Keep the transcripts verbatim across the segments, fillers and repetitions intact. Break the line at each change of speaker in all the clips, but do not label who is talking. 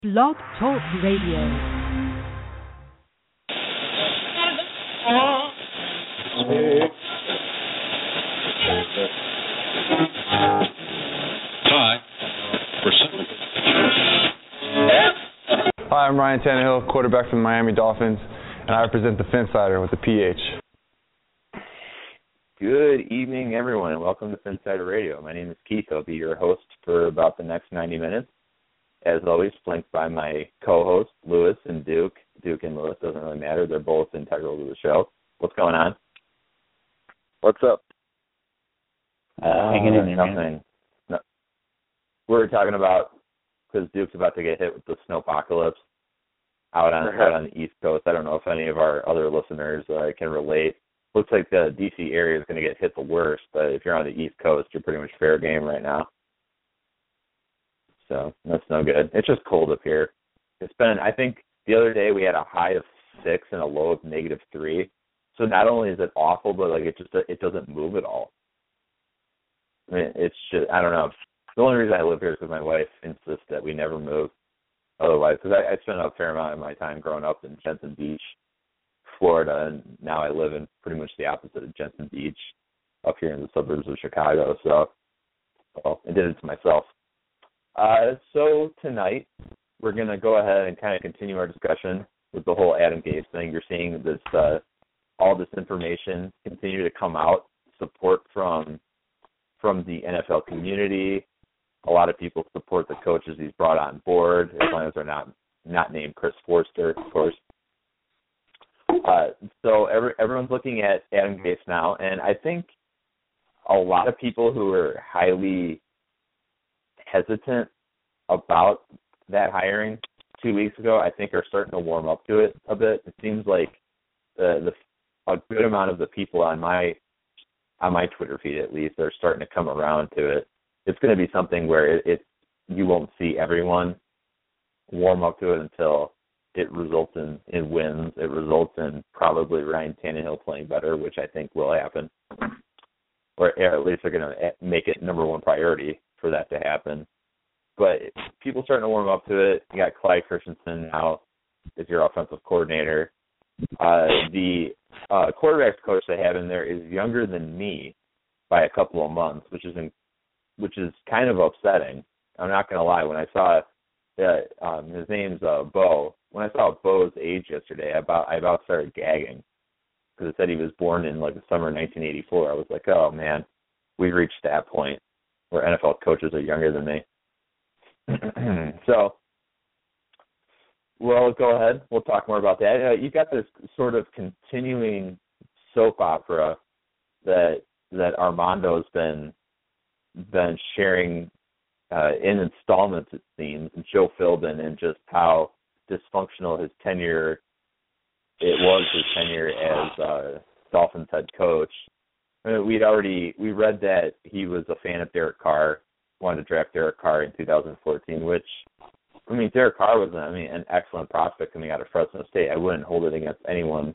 Blog Talk Radio.
Hi, I'm Ryan Tannehill, quarterback for the Miami Dolphins, and I represent the Finsider with the P H.
Good evening, everyone, and welcome to Finsider Radio. My name is Keith. I'll be your host for about the next ninety minutes. As always, flanked by my co-hosts, Lewis and Duke. Duke and Lewis, doesn't really matter. They're both integral to the show. What's going on?
What's up?
Uh, Hanging in there, nothing. No. We're talking about, because Duke's about to get hit with the snowpocalypse out on, out on the East Coast. I don't know if any of our other listeners uh, can relate. Looks like the D C area is going to get hit the worst, but if you're on the East Coast, you're pretty much fair game right now. So that's no good. It's just cold up here. It's been, I think the other day we had a high of six and a low of negative three. So not only is it awful, but like it just it doesn't move at all. I mean, it's just, I don't know. The only reason I live here is because my wife insists that we never move. Otherwise, because I, I spent a fair amount of my time growing up in Jensen Beach, Florida, and now I live in pretty much the opposite of Jensen Beach, up here in the suburbs of Chicago. So, well, I did it to myself. Uh, so tonight we're going to go ahead and kind of continue our discussion with the whole Adam Gase thing. You're seeing this, uh, all this information continue to come out, support from from the N F L community. A lot of people support the coaches he's brought on board, as long as they're not not named Chris Forster, of course. Uh, so every, everyone's looking at Adam Gase now, and I think a lot of people who are highly hesitant about that hiring two weeks ago, I think are starting to warm up to it a bit. It seems like the, the a good amount of the people on my on my Twitter feed, at least, are starting to come around to it. It's going to be something where it, it you won't see everyone warm up to it until it results in, in wins. It results in probably Ryan Tannehill playing better, which I think will happen, or at least they're going to make it number one priority for that to happen. But people starting to warm up to it. You got Clyde Christensen now as your offensive coordinator. Uh, the uh, quarterbacks coach they have in there is younger than me by a couple of months, which is in, which is kind of upsetting. I'm not going to lie. When I saw that um, his name's uh, Bo, when I saw Bo's age yesterday, I about I about started gagging because it said he was born in like the summer of nineteen eighty-four. I was like, oh man, we've reached that point where N F L coaches are younger than me. So, well, go ahead. We'll talk more about that. Uh, you've got this sort of continuing soap opera that that Armando's been been sharing uh, in installments, it seems, and Joe Philbin, and just how dysfunctional his tenure it was, his tenure as uh, Dolphins head coach. I mean, we'd already we read that he was a fan of Derek Carr, wanted to draft Derek Carr in two thousand fourteen, which, I mean, Derek Carr was, I mean, an excellent prospect coming out of Fresno State. I wouldn't hold it against anyone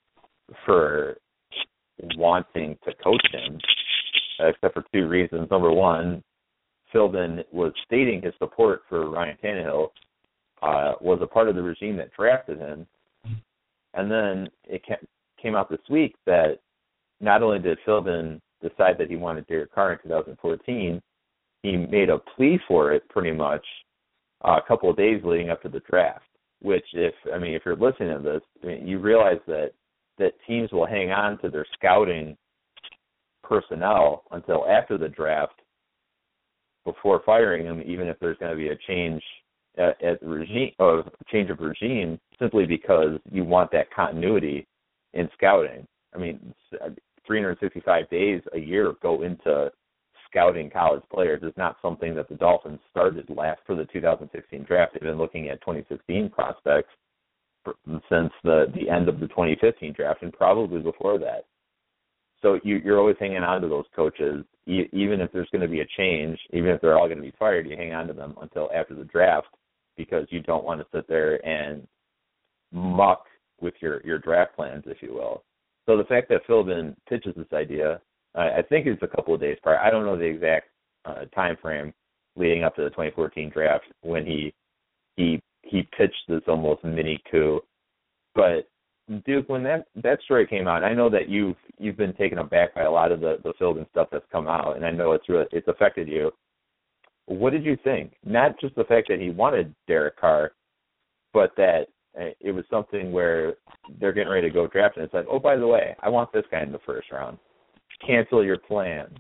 for wanting to coach him, except for two reasons. Number one, Philbin was stating his support for Ryan Tannehill, uh, was a part of the regime that drafted him, and then it came out this week that not only did Philbin decide that he wanted Derek Carr in two thousand fourteen, he made a plea for it pretty much uh, a couple of days leading up to the draft, which if, I mean, if you're listening to this, I mean, you realize that, that teams will hang on to their scouting personnel until after the draft before firing him, even if there's going to be a change at, at the regime, or change of regime, simply because you want that continuity in scouting. I mean, three hundred sixty-five days a year go into scouting college players. Is not something that the Dolphins started last for the two thousand sixteen draft. They've been looking at twenty sixteen prospects for, since the, the end of the twenty fifteen draft, and probably before that. So you, you're always hanging on to those coaches, e- even if there's going to be a change, even if they're all going to be fired, you hang on to them until after the draft because you don't want to sit there and muck with your, your draft plans, if you will. So the fact that Philbin pitches this idea, uh, I think it's a couple of days prior. I don't know the exact uh, time frame leading up to the twenty fourteen draft when he he he pitched this almost mini coup. But Duke, when that, that story came out, I know that you've you've been taken aback by a lot of the the Philbin stuff that's come out, and I know it's really, it's affected you. What did you think? Not just the fact that he wanted Derek Carr, but that it was something where they're getting ready to go draft, and it's like, oh, by the way, I want this guy in the first round. Cancel your plans.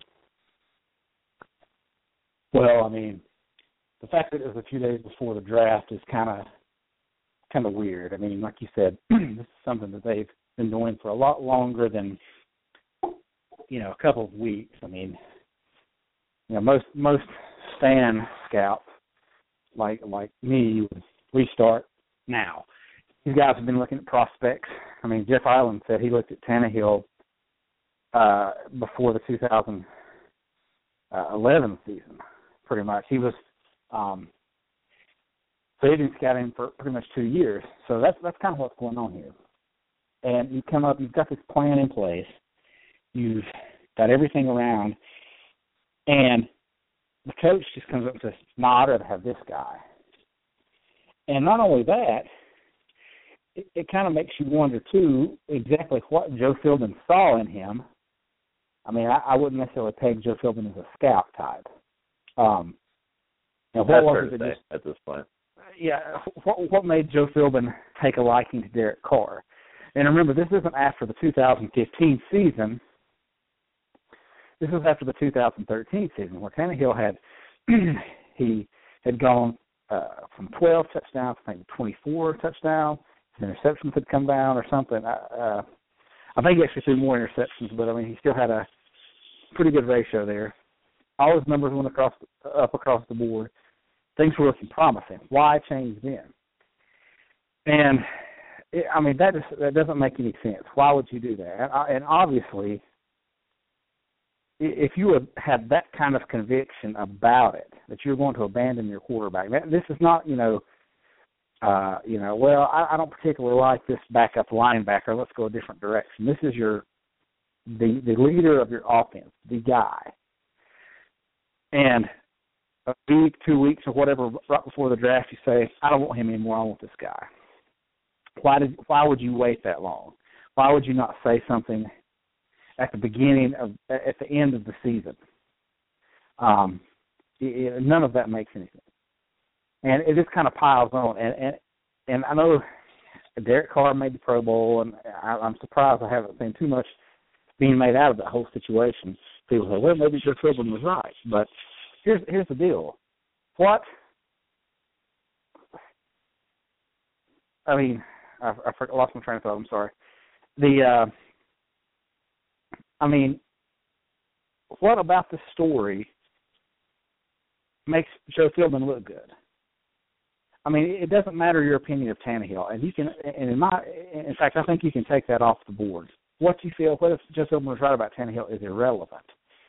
Well, I mean, the fact that it was a few days before the draft is kind of kind of weird. I mean, like you said, this is something that they've been doing for a lot longer than, you know, a couple of weeks. I mean, you know, most most fan scouts like like me would restart now. These guys have been looking at prospects. I mean, Jeff Island said he looked at Tannehill uh, before the two thousand eleven season, pretty much. He was um, so he's been scouting for pretty much two years. So that's that's kind of what's going on here. And you come up, you've got this plan in place. You've got everything around, and the coach just comes up and says, "No, I'd rather have this guy." And not only that, it, it kind of makes you wonder, too, exactly what Joe Philbin saw in him. I mean, I, I wouldn't necessarily peg Joe Philbin as a scout type. Um, you know, what
That's
was
fair
it
to
that
say
just,
at this point.
Yeah, what, what made Joe Philbin take a liking to Derek Carr? And remember, this isn't after the two thousand fifteen season. This is after the two thousand thirteen season, where Tannehill had he had gone uh, from twelve touchdowns, I think twenty-four touchdowns. His interceptions had come down or something. Uh, I think he actually threw more interceptions, but I mean he still had a pretty good ratio there. All his numbers went across up across the board. Things were looking promising. Why change then? And it, I mean that just, that doesn't make any sense. Why would you do that? And, and obviously, if you had had that kind of conviction about it, that you're going to abandon your quarterback, this is not, you know, uh, you know, well, I, I don't particularly like this backup linebacker. Let's go a different direction. This is your the the leader of your offense, the guy. And a week, two weeks, or whatever, right before the draft, you say, I don't want him anymore. I want this guy. Why did? Why would you wait that long? Why would you not say something at the beginning of, at the end of the season? Um, it, it, none of that makes any sense. And it just kind of piles on. And, and and I know Derek Carr made the Pro Bowl, and I, I'm surprised I haven't seen too much being made out of that whole situation. People say, well, maybe Joe Philbin was right. But here's here's the deal. What, I mean, I, I lost my train of thought. I'm sorry. The, uh, I mean, what about this story makes Joe Philbin look good? I mean, it doesn't matter your opinion of Tannehill, and you can, and in my, in fact, I think you can take that off the board. What you feel, whether Joe Philbin was right about Tannehill, is irrelevant.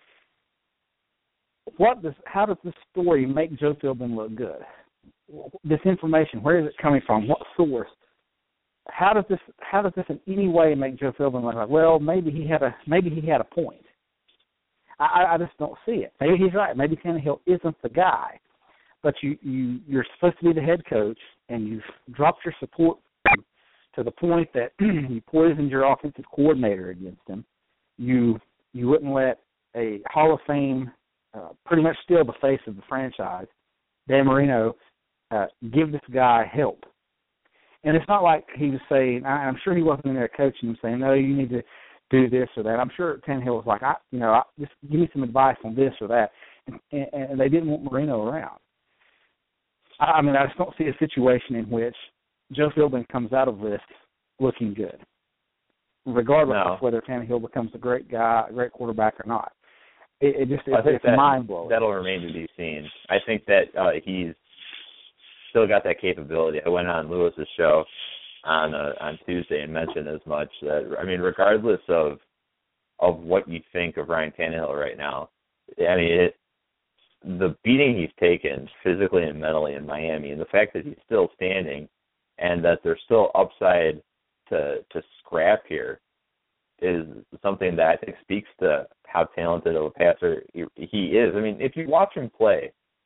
What does, how does this story make Joe Philbin look good? This information, where is it coming from? What source? How does this, how does this in any way make Joe Philbin look like, well, maybe he had a, maybe he had a point. I, I just don't see it. Maybe he's right. Maybe Tannehill isn't the guy. But you, you, you're supposed to be the head coach, and you've dropped your support to the point that you poisoned your offensive coordinator against him. You you wouldn't let a Hall of Fame, uh, pretty much still the face of the franchise, Dan Marino, uh, give this guy help. And it's not like he was saying, I, I'm sure he wasn't in there coaching him saying, no, you need to do this or that. I'm sure Tannehill was like, I, you know, I, just give me some advice on this or that. And, and, and they didn't want Marino around. I, I mean, I just don't see a situation in which Joe Philbin comes out of this looking good, regardless
no.
of whether Tannehill becomes a great guy, a great quarterback or not. It, it just
I
it,
think
it's
that,
mind-blowing.
That'll remain to be seen. I think that uh, he's still got that capability. I went on Lewis's show on uh, on Tuesday and mentioned as much that, I mean, regardless of of what you think of Ryan Tannehill right now, I mean, it, the beating he's taken physically and mentally in Miami, and the fact that he's still standing and that there's still upside to to scrap here is something that I think speaks to how talented of a passer he, he is. I mean, if you watch him play,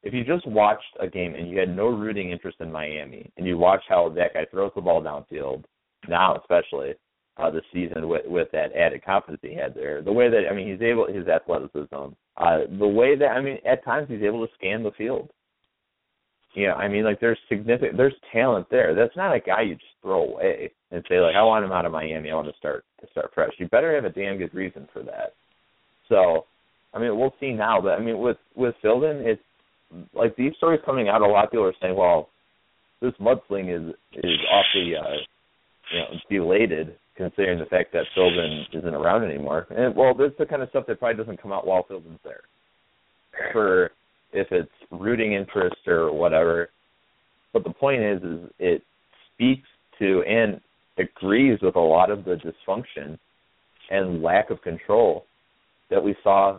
if you just watched a game and you had no rooting interest in Miami, and you watch how that guy throws the ball downfield, now especially uh, this season with with that added confidence he had there, the way that I mean he's able, his athleticism, uh, the way that I mean at times he's able to scan the field. You know, I mean, like there's significant, there's talent there. That's not a guy you just throw away and say like, I want him out of Miami. I want to start to start fresh. You better have a damn good reason for that. So, I mean, we'll see now. But I mean, with with Phildon, it's like these stories coming out. A lot of people are saying, well, this mudsling is is awfully uh, you know belated considering the fact that Phildon isn't around anymore. And well, this is the kind of stuff that probably doesn't come out while Phildon's there. For if it's rooting interest or whatever. But the point is, is it speaks to and agrees with a lot of the dysfunction and lack of control that we saw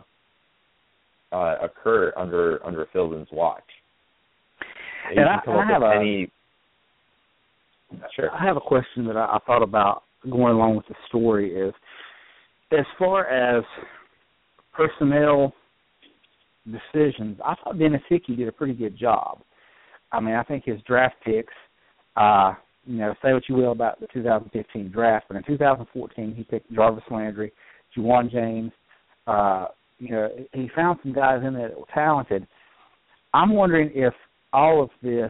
uh, occur under under Phildon's watch. You
and I,
come
I
up
have
with
a
any, sure.
I have a question that I, I thought about going along with the story is, as far as personnel decisions, I thought Dennis Hickey did a pretty good job. I mean, I think his draft picks, uh, you know, say what you will about the two thousand fifteen draft, but in two thousand fourteen he picked Jarvis Landry, Juwan James. Uh, you know, he found some guys in there that were talented. I'm wondering if all of this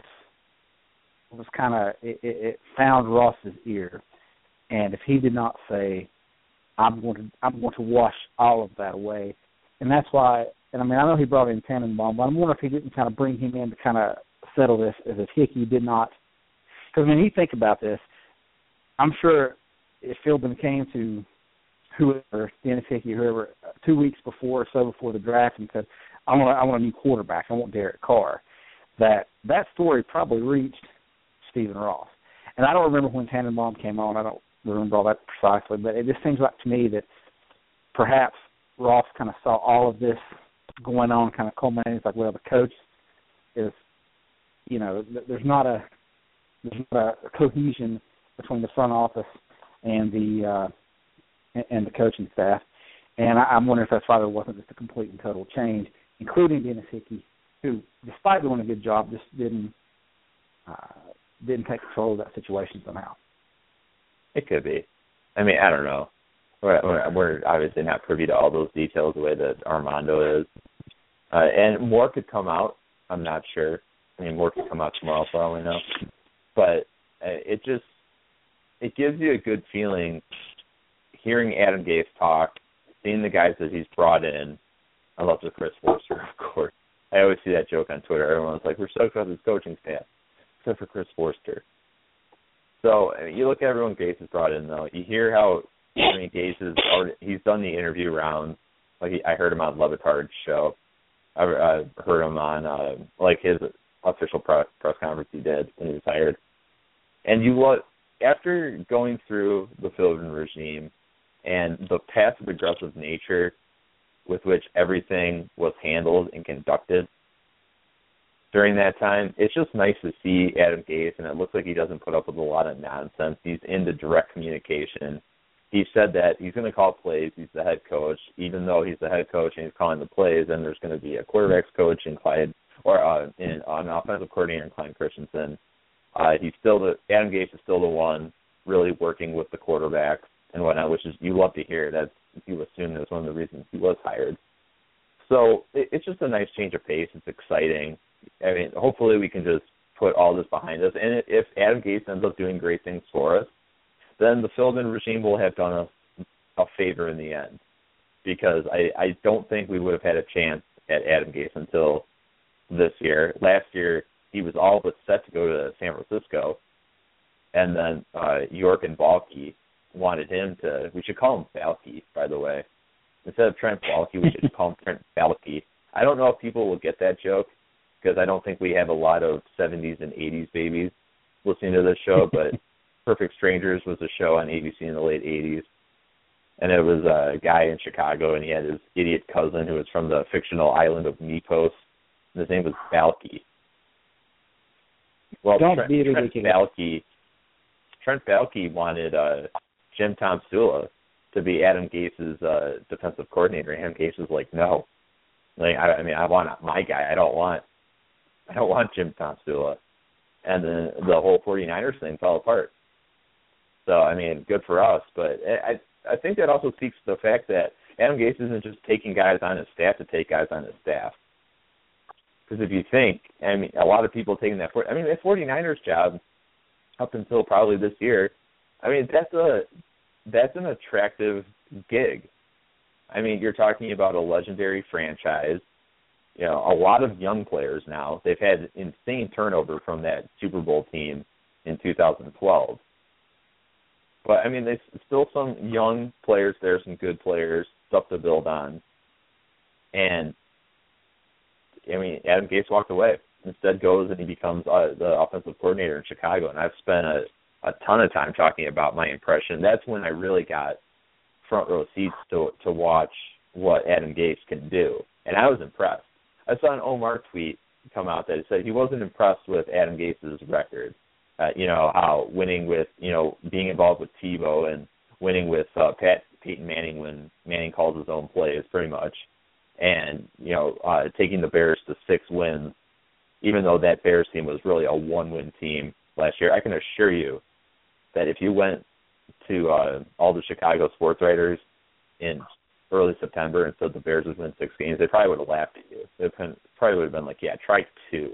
was kind of it, it, it found Ross's ear, and if he did not say, "I'm going to I'm going to wash all of that away," and that's why. And I mean, I know he brought in Tannenbaum, but I'm wondering if he didn't kind of bring him in to kind of settle this, as if Hickey did not. Because when you think about this, I'm sure if Phildon came to whoever, Dennis Hickey, whoever, two weeks before or so before the draft and said, I want, I want a new quarterback, I want Derek Carr, that that story probably reached Stephen Ross. And I don't remember when Tannenbaum came on. I don't remember all that precisely, but it just seems like to me that perhaps Ross kind of saw all of this going on, kind of culminating. It's like, well, the coach is, you know, there's not a there's not a cohesion between the front office and the uh, and the coaching staff, and I, I'm wondering if that's why there wasn't just a complete and total change, including Dennis Hickey, who, despite doing a good job, just didn't uh, didn't take control of that situation somehow.
It could be. I mean, I don't know. We're, we're obviously not privy to all those details the way that Armando is. Uh, and more could come out. I'm not sure. I mean, more could come out tomorrow for all we know. But uh, it just, it gives you a good feeling hearing Adam Gase talk, seeing the guys that he's brought in. I love the Chris Forster, of course. I always see that joke on Twitter. Everyone's like, we're stoked about this coaching staff, except for Chris Forster. So I mean, you look at everyone Gase has brought in, though. You hear how I mean, Gase is already, he's done the interview rounds. Like he, I heard him on Levitard's show. I, I heard him on uh, like his official press, press conference he did when he was hired. And you look after going through the Phildon regime and the passive aggressive nature with which everything was handled and conducted during that time, it's just nice to see Adam Gase, and it looks like he doesn't put up with a lot of nonsense. He's into direct communication. He said that he's going to call plays. He's the head coach, even though he's the head coach and he's calling the plays. And there's going to be a quarterbacks coach in Clyde, or uh, in, an offensive coordinator in Clyde Christensen. Uh, he's still the Adam Gase is still the one really working with the quarterbacks and whatnot, which is you love to hear. That's you assume that's one of the reasons he was hired. So it, it's just a nice change of pace. It's exciting. I mean, hopefully we can just put all this behind us. And if Adam Gase ends up doing great things for us, then the Phildon regime will have done us a, a favor in the end, because I, I don't think we would have had a chance at Adam Gase until this year. Last year, he was all but set to go to San Francisco, and then uh, York and Balke wanted him to, we should call him Balke, by the way. Instead of Trent Balke, we should call him Trent Balke. I don't know if people will get that joke, because I don't think we have a lot of seventies and eighties babies listening to this show, but Perfect Strangers was a show on A B C in the late eighties, and it was a guy in Chicago, and he had his idiot cousin who was from the fictional island of Mykonos, and his name was Balke. Well,
Don't
Trent,
be
Trent Balke, Trent Balke wanted uh, Jim Tomsula to be Adam Gase's uh, defensive coordinator. Adam Gase was like, no. Like, I, I mean, I want my guy. I don't want I don't want Jim Tomsula. And then the whole 49ers thing fell apart. So, I mean, good for us. But I I think that also speaks to the fact that Adam Gase isn't just taking guys on his staff to take guys on his staff. Because if you think, I mean, a lot of people taking that, I mean, that 49ers job up until probably this year, I mean, that's a that's an attractive gig. I mean, you're talking about a legendary franchise, you know, a lot of young players now. They've had insane turnover from that Super Bowl team in two thousand twelve. But, I mean, there's still some young players there, some good players, stuff to build on. And, I mean, Adam Gase walked away. Instead goes and he becomes uh, the offensive coordinator in Chicago. And I've spent a, a ton of time talking about my impression. That's when I really got front row seats to to watch what Adam Gase can do. And I was impressed. I saw an Omar tweet come out that said he wasn't impressed with Adam Gase's record. Uh, you know, how winning with, you know, being involved with Tebow and winning with uh, Pat Peyton Manning when Manning calls his own plays pretty much. And, you know, uh, taking the Bears to six wins, even though that Bears team was really a one-win team last year. I can assure you that if you went to uh, all the Chicago sports writers in early September and said the Bears would win six games, they probably would have laughed at you. They probably would have been like, yeah, try two.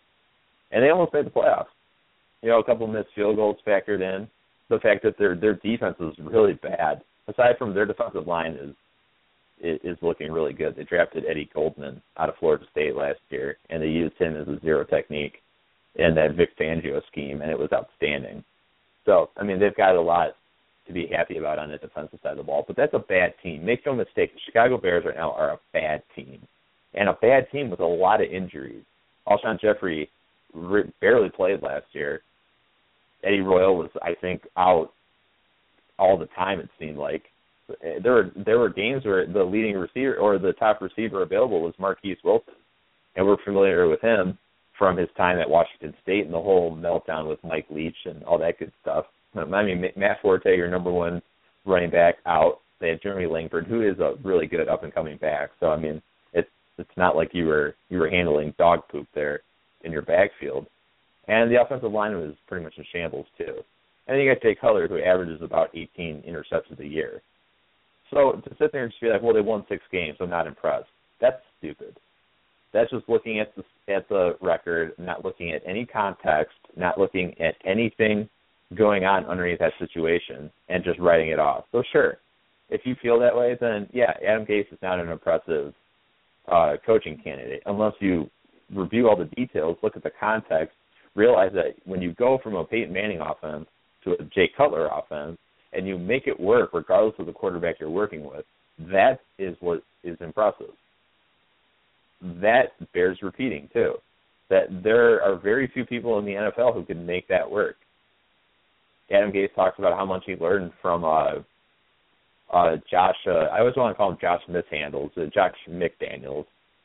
And they almost made the playoffs. You know, a couple missed field goals factored in. The fact that their their defense is really bad, aside from their defensive line is, is is looking really good. They drafted Eddie Goldman out of Florida State last year, and they used him as a zero technique in that Vic Fangio scheme, and it was outstanding. So, I mean, they've got a lot to be happy about on the defensive side of the ball, but that's a bad team. Make no mistake, the Chicago Bears right now are a bad team, and a bad team with a lot of injuries. Alshon Jeffrey re- barely played last year. Eddie Royal was, I think, out all the time, it seemed like. There were there were games where the leading receiver or the top receiver available was Marquise Wilson, and we're familiar with him from his time at Washington State and the whole meltdown with Mike Leach and all that good stuff. I mean, Matt Forte, your number one running back, out. They had Jeremy Langford, who is a really good up-and-coming back. So, I mean, it's it's not like you were you were handling dog poop there in your backfield. And the offensive line was pretty much in shambles, too. And then you got Jay Cutler, who averages about eighteen interceptions a year. So to sit there and just be like, well, they won six games, so I'm not impressed. That's stupid. That's just looking at the, at the record, not looking at any context, not looking at anything going on underneath that situation, and just writing it off. So sure, if you feel that way, then yeah, Adam Gase is not an impressive uh, coaching candidate. Unless you review all the details, look at the context, realize that when you go from a Peyton Manning offense to a Jay Cutler offense, and you make it work regardless of the quarterback you're working with, that is what is impressive. That bears repeating, too, that there are very few people in the N F L who can make that work. Adam Gase talks about how much he learned from uh, uh, Josh, uh, I always want to call him Josh Mishandles, uh, Josh McDaniels.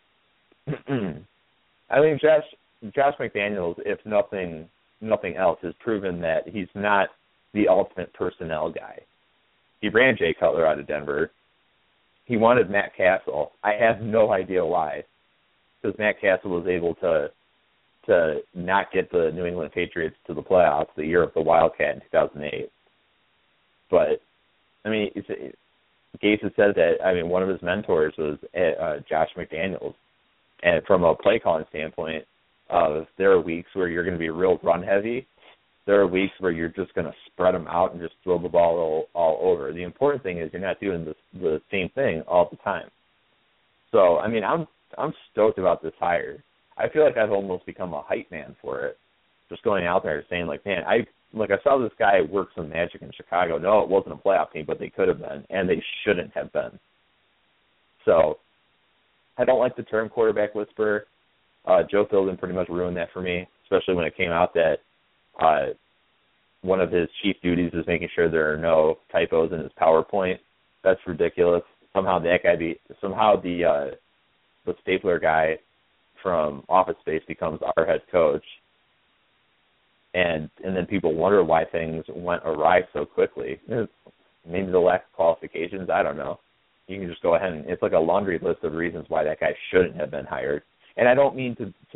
I mean, Josh Josh McDaniels, if nothing nothing else, has proven that he's not the ultimate personnel guy. He ran Jay Cutler out of Denver. He wanted Matt Castle. I have no idea why, because Matt Castle was able to to not get the New England Patriots to the playoffs the year of the Wildcat in two thousand eight. But, I mean, it's, it, Gase has said that, I mean, one of his mentors was uh, Josh McDaniels. And from a play calling standpoint, uh, there are weeks where you're going to be real run heavy. There are weeks where you're just going to spread them out and just throw the ball all, all over. The important thing is you're not doing this, the same thing all the time. So, I mean, I'm I'm stoked about this hire. I feel like I've almost become a hype man for it. Just going out there saying, like, man, I like I saw this guy work some magic in Chicago. No, it wasn't a playoff team, but they could have been, and they shouldn't have been. So, I don't like the term quarterback whisperer. Uh, Joe Philbin pretty much ruined that for me, especially when it came out that uh, one of his chief duties is making sure there are no typos in his PowerPoint. That's ridiculous. Somehow that guy be somehow the uh, the stapler guy from Office Space becomes our head coach, and and then people wonder why things went awry so quickly. Maybe the lack of qualifications. I don't know. You can just go ahead and it's like a laundry list of reasons why that guy shouldn't have been hired. And I don't mean to to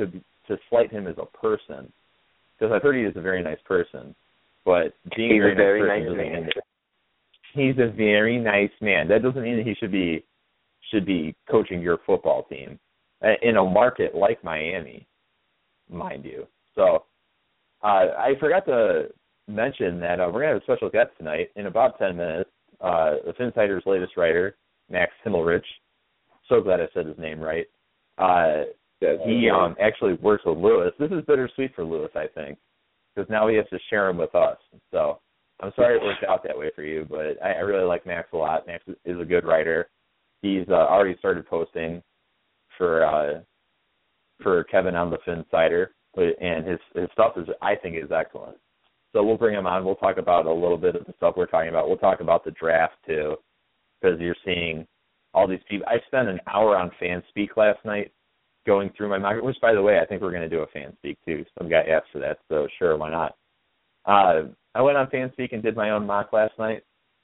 to slight him as a person, because I've heard he is a very nice person, but being
he's
a very,
a very
nice person doesn't mean that he's a very nice man. That doesn't mean that he should be should be coaching your football team in a market like Miami, mind you. So uh, I forgot to mention that uh, we're going to have a special guest tonight in about ten minutes. Uh, the Phinsider's latest writer, Max Himmelrich. So glad I said his name right. Uh, he um, actually works with Lewis. This is bittersweet for Lewis, I think, because now he has to share him with us. So I'm sorry it worked out that way for you, but I, I really like Max a lot. Max is a good writer. He's uh, already started posting for uh, for Kevin on the Phinsider, and his his stuff is I think is excellent. So we'll bring him on. We'll talk about a little bit of the stuff we're talking about. We'll talk about the draft too, because you're seeing all these people. I spent an hour on FanSpeak last night going through my mock, which by the way I think we're going to do a FanSpeak too. Some guy asked for that, so sure, why not? Uh, I went on FanSpeak and did my own mock last night,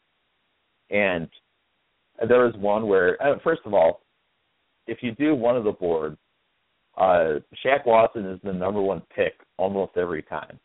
and there was one where, uh, first of all, if you do one of the boards, uh, Shaq Lawson is the number one pick almost every time.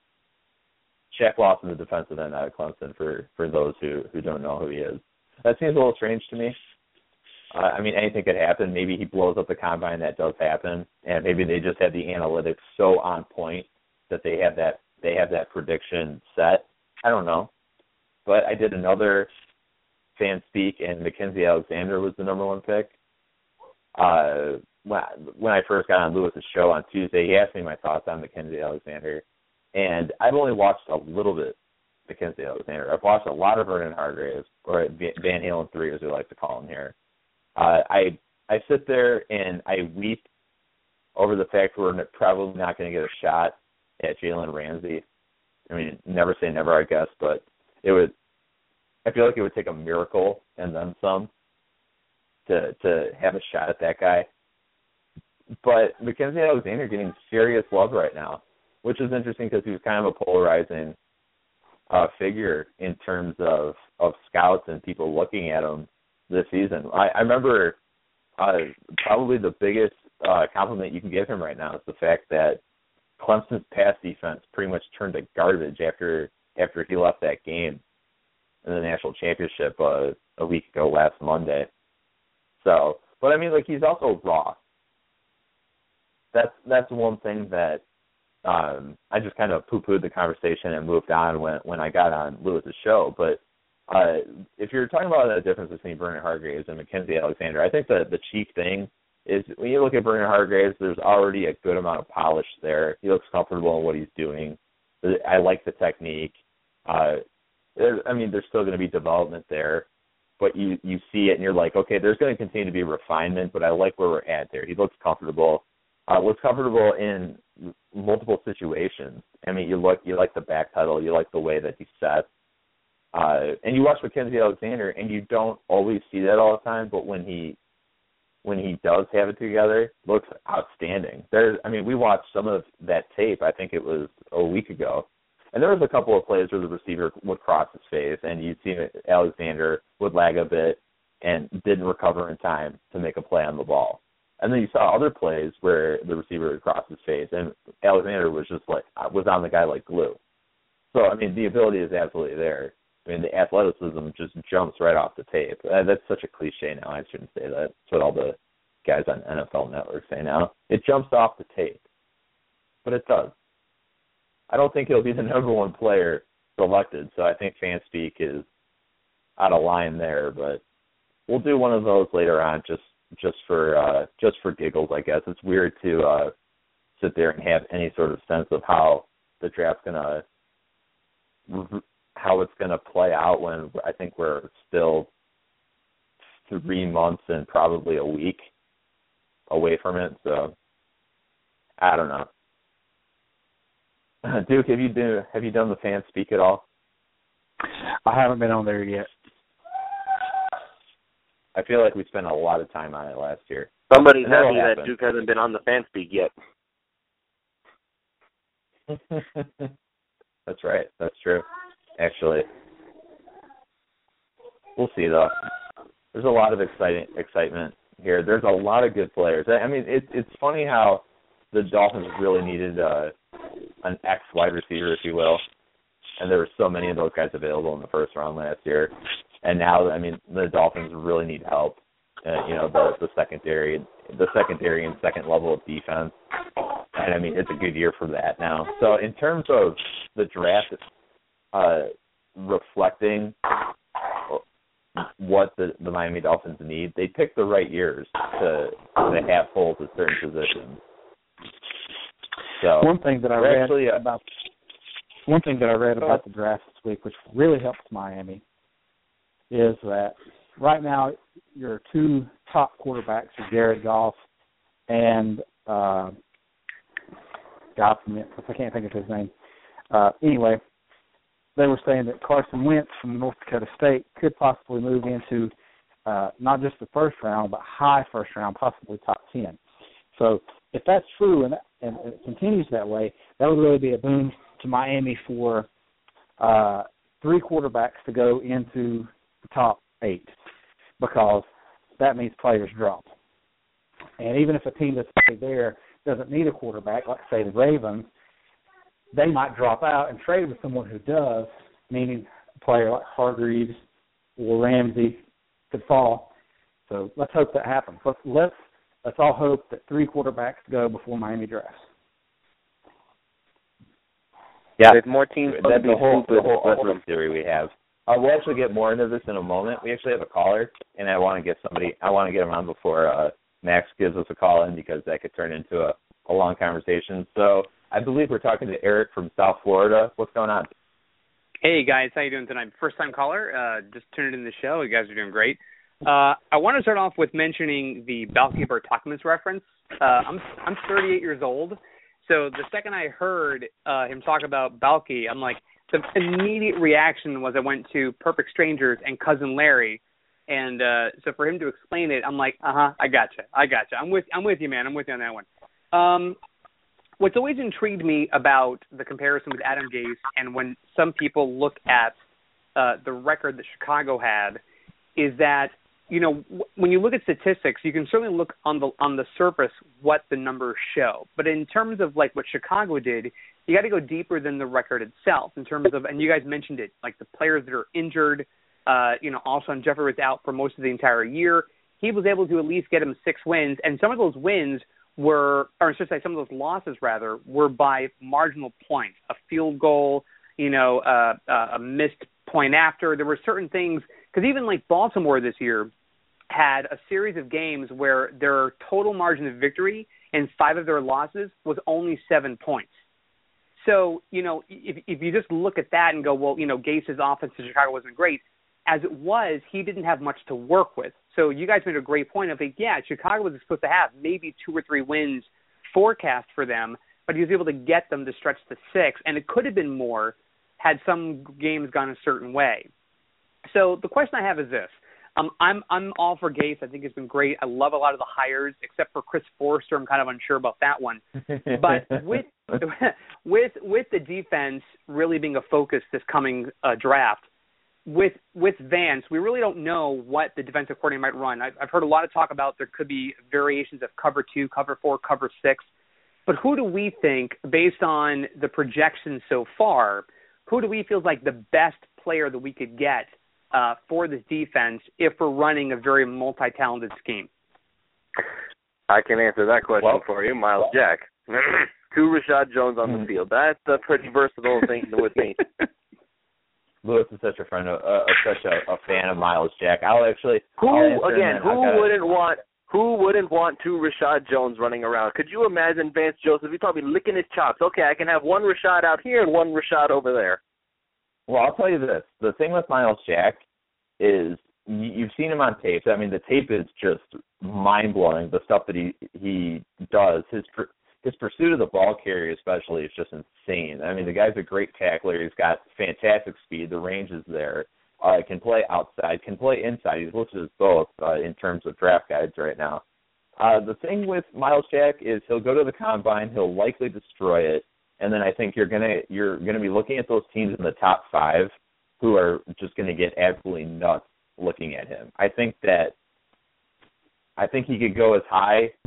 Shaq Lawson, the defensive end out of Clemson, for, for those who, who don't know who he is. That seems a little strange to me. Uh, I mean, anything could happen. Maybe he blows up the combine. That does happen, and maybe they just have the analytics so on point that they have that they have that prediction set. I don't know, but I did another FanSpeak, and Mackenzie Alexander was the number one pick. Uh, when, when I first got on Lewis's show on Tuesday, he asked me my thoughts on Mackenzie Alexander, and I've only watched a little bit Mackenzie Alexander. I've watched a lot of Vernon Hargreaves, or Van Halen three, as we like to call him here. Uh, I I sit there and I weep over the fact we're probably not going to get a shot at Jalen Ramsey. I mean, never say never, I guess, but it would. I feel like it would take a miracle and then some to to have a shot at that guy. But Mackenzie Alexander getting serious love right now, which is interesting because he was kind of a polarizing uh, figure in terms of, of scouts and people looking at him this season. I, I remember uh, probably the biggest uh, compliment you can give him right now is the fact that Clemson's pass defense pretty much turned to garbage after after he left that game in the national championship uh, a week ago last Monday. So, but I mean, like, he's also raw. That's that's one thing that um, I just kind of poo-pooed the conversation and moved on when when I got on Lewis's show. But uh, if you're talking about the difference between Vernon Hargreaves and Mackenzie Alexander, I think that the chief thing is when you look at Vernon Hargreaves, there's already a good amount of polish there. He looks comfortable in what he's doing. I like the technique. Uh, I mean, there's still going to be development there, but you, you see it and you're like, okay, there's going to continue to be refinement, but I like where we're at there. He looks comfortable. Uh, looks comfortable in multiple situations. I mean, you look, you like the back pedal, you like the way that he sets. Uh, and you watch Mackenzie Alexander, and you don't always see that all the time, but when he when he does have it together, looks outstanding. There's, I mean, we watched some of that tape, I think it was a week ago, and there was a couple of plays where the receiver would cross his face, and you'd see Alexander would lag a bit and didn't recover in time to make a play on the ball. And then you saw other plays where the receiver would cross his face, and Alexander was just like, was on the guy like glue. So, I mean, the ability is absolutely there. I mean, the athleticism just jumps right off the tape. Uh, that's such a cliche now. I shouldn't say that. That's what all the guys on N F L Network say now. It jumps off the tape. But it does. I don't think he'll be the number one player selected, so I think FanSpeak is out of line there. But we'll do one of those later on just just for uh, just for giggles, I guess. It's weird to uh, sit there and have any sort of sense of how the draft's going to how it's going to play out when I think we're still three months and probably a week away from it. So I don't know. Duke, have you do have you done the FanSpeak at all?
I haven't been on there yet.
I feel like we spent a lot of time on it last year.
Somebody's happy that Duke hasn't been on the FanSpeak yet.
That's right. That's true. Actually, we'll see though. There's a lot of exciting excitement here. There's a lot of good players. I mean, it's it's funny how the Dolphins really needed uh, an X wide receiver, if you will, and there were so many of those guys available in the first round last year. And now, I mean, the Dolphins really need help. Uh, you know, the the secondary, the secondary and second level of defense. And I mean, it's a good year for that now. So in terms of the draft, uh, reflecting what the, the Miami Dolphins need, they picked the right years to to have holes at certain positions. So
one thing that I read
actually, uh,
about one thing that I read about the draft this week, which really helps Miami, is that right now your two top quarterbacks are Jared Goff and uh, God forbid, I can't think of his name. Uh, anyway, they were saying that Carson Wentz from North Dakota State could possibly move into uh, not just the first round, but high first round, possibly top ten. So if that's true and, and it continues that way, that would really be a boon to Miami for uh, three quarterbacks to go into the top eight, because that means players drop. And even if a team that's there doesn't need a quarterback, like, say, the Ravens, they might drop out and trade with someone who does, meaning a player like Hargreaves or Ramsey could fall. So let's hope that happens. Let's, let's, let's all hope that three quarterbacks go before Miami drafts.
Yeah,
if more teams,
that'd be
the whole,
the whole, whole theory we have. Uh, we'll actually get more into this in a moment. We actually have a caller, and I want to get somebody. I want to get him on before uh, Max gives us a call in, because that could turn into a, a long conversation. So I believe we're talking to Eric from South Florida. What's going on?
Hey guys, how you doing tonight? First time caller. Uh, just tuned in the show. You guys are doing great. Uh, I want to start off with mentioning the Balky Bertocchman's reference. Uh, I'm I'm thirty-eight years old, so the second I heard uh, him talk about Balky, I'm like, the immediate reaction was I went to Perfect Strangers and Cousin Larry, and uh, so for him to explain it, I'm like, uh huh, I gotcha, I gotcha. I'm with I'm with you, man. I'm with you on that one. Um, what's always intrigued me about the comparison with Adam Gase, and when some people look at uh, the record that Chicago had, is that, you know, w- when you look at statistics, you can certainly look on the on the surface what the numbers show. But in terms of like what Chicago did, you got to go deeper than the record itself. In terms of, and you guys mentioned it, like the players that are injured. Uh, you know, Alshon Jeffrey was out for most of the entire year. He was able to at least get him six wins, and some of those wins were, or I should say, some of those losses rather, were by marginal points, a field goal, you know, uh, uh, a missed point after. There were certain things, because even like Baltimore this year had a series of games where their total margin of victory in five of their losses was only seven points. So, you know, if, if you just look at that and go, well, you know, Gase's offense in Chicago wasn't great. As it was, he didn't have much to work with. So you guys made a great point of, like, yeah, Chicago was supposed to have maybe two or three wins forecast for them, but he was able to get them to stretch to six, and it could have been more had some games gone a certain way. So the question I have is this. Um, I'm I'm all for Gase. I think it's been great. I love a lot of the hires, except for Chris Forrester. I'm kind of unsure about that one. But with with with the defense really being a focus this coming uh, draft, with with Vance, we really don't know what the defensive coordinator might run. I've, I've heard a lot of talk about there could be variations of cover two, cover four, cover six. But who do we think, based on the projections so far, who do we feel is like the best player that we could get Uh, for this defense if we're running a very multi-talented scheme?
I can answer that question
well,
for you, Miles Jack. Two Rashad Jones on the field. That's a pretty versatile thing with me.
Lewis is such a friend, of, uh, such a, a fan of Miles Jack. I'll actually
who
I'll
again? Who
gotta,
wouldn't want? Who wouldn't want two Rashad Jones running around? Could you imagine Vance Joseph? He's probably licking his chops. Okay, I can have one Rashad out here and one Rashad over there.
Well, I'll tell you this. The thing with Miles Jack is you've seen him on tape. I mean, the tape is just mind-blowing, the stuff that he he does. His his pursuit of the ball carrier especially is just insane. I mean, the guy's a great tackler. He's got fantastic speed. The range is there. Uh, can play outside, can play inside. He's listed as both uh, in terms of draft guides right now. Uh, the thing with Miles Jack is he'll go to the combine. He'll likely destroy it. And then I think you're gonna you're gonna be looking at those teams in the top five who are just gonna get absolutely nuts looking at him. I think that I think he could go as high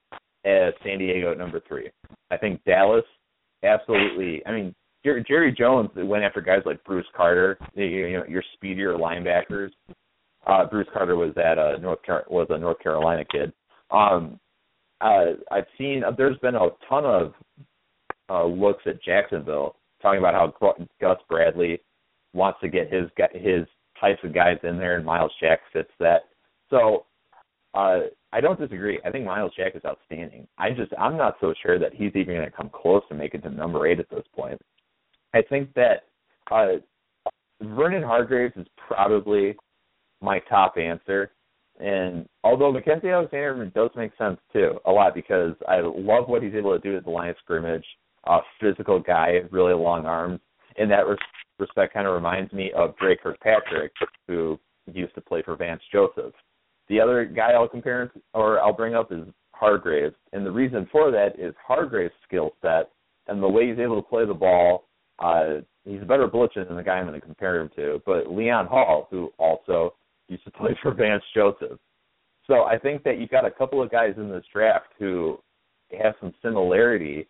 as San Diego at number three. I think Dallas, absolutely. I mean, Jerry, Jerry Jones went after guys like Bruce Carter, you know, your speedier linebackers. Uh, Bruce Carter was at uh, North Car- was a North Carolina kid. Um, uh, I've seen uh, there's been a ton of uh, looks at Jacksonville talking about how Gus Bradley wants to get his his types of guys in there, and Miles Jack fits that. So uh, I don't disagree. I think Miles Jack is outstanding. I just I'm not so sure that he's even going to come close to making it to number eight at this point. I think that uh, Vernon Hargreaves is probably my top answer. And although Mackenzie Alexander does make sense too, a lot, because I love what he's able to do at the line of scrimmage. Uh, physical guy, really long arms. In that res- respect, kind of reminds me of Drake Kirkpatrick, who used to play for Vance Joseph. The other guy I'll compare or I'll bring up is Hargreaves, and the reason for that is Hargreaves' skill set and the way he's able to play the ball. Uh, he's a better blitzer than the guy I'm going to compare him to, but Leon Hall, who also used to play for Vance Joseph. So I think that you've got a couple of guys in this draft who have some similarity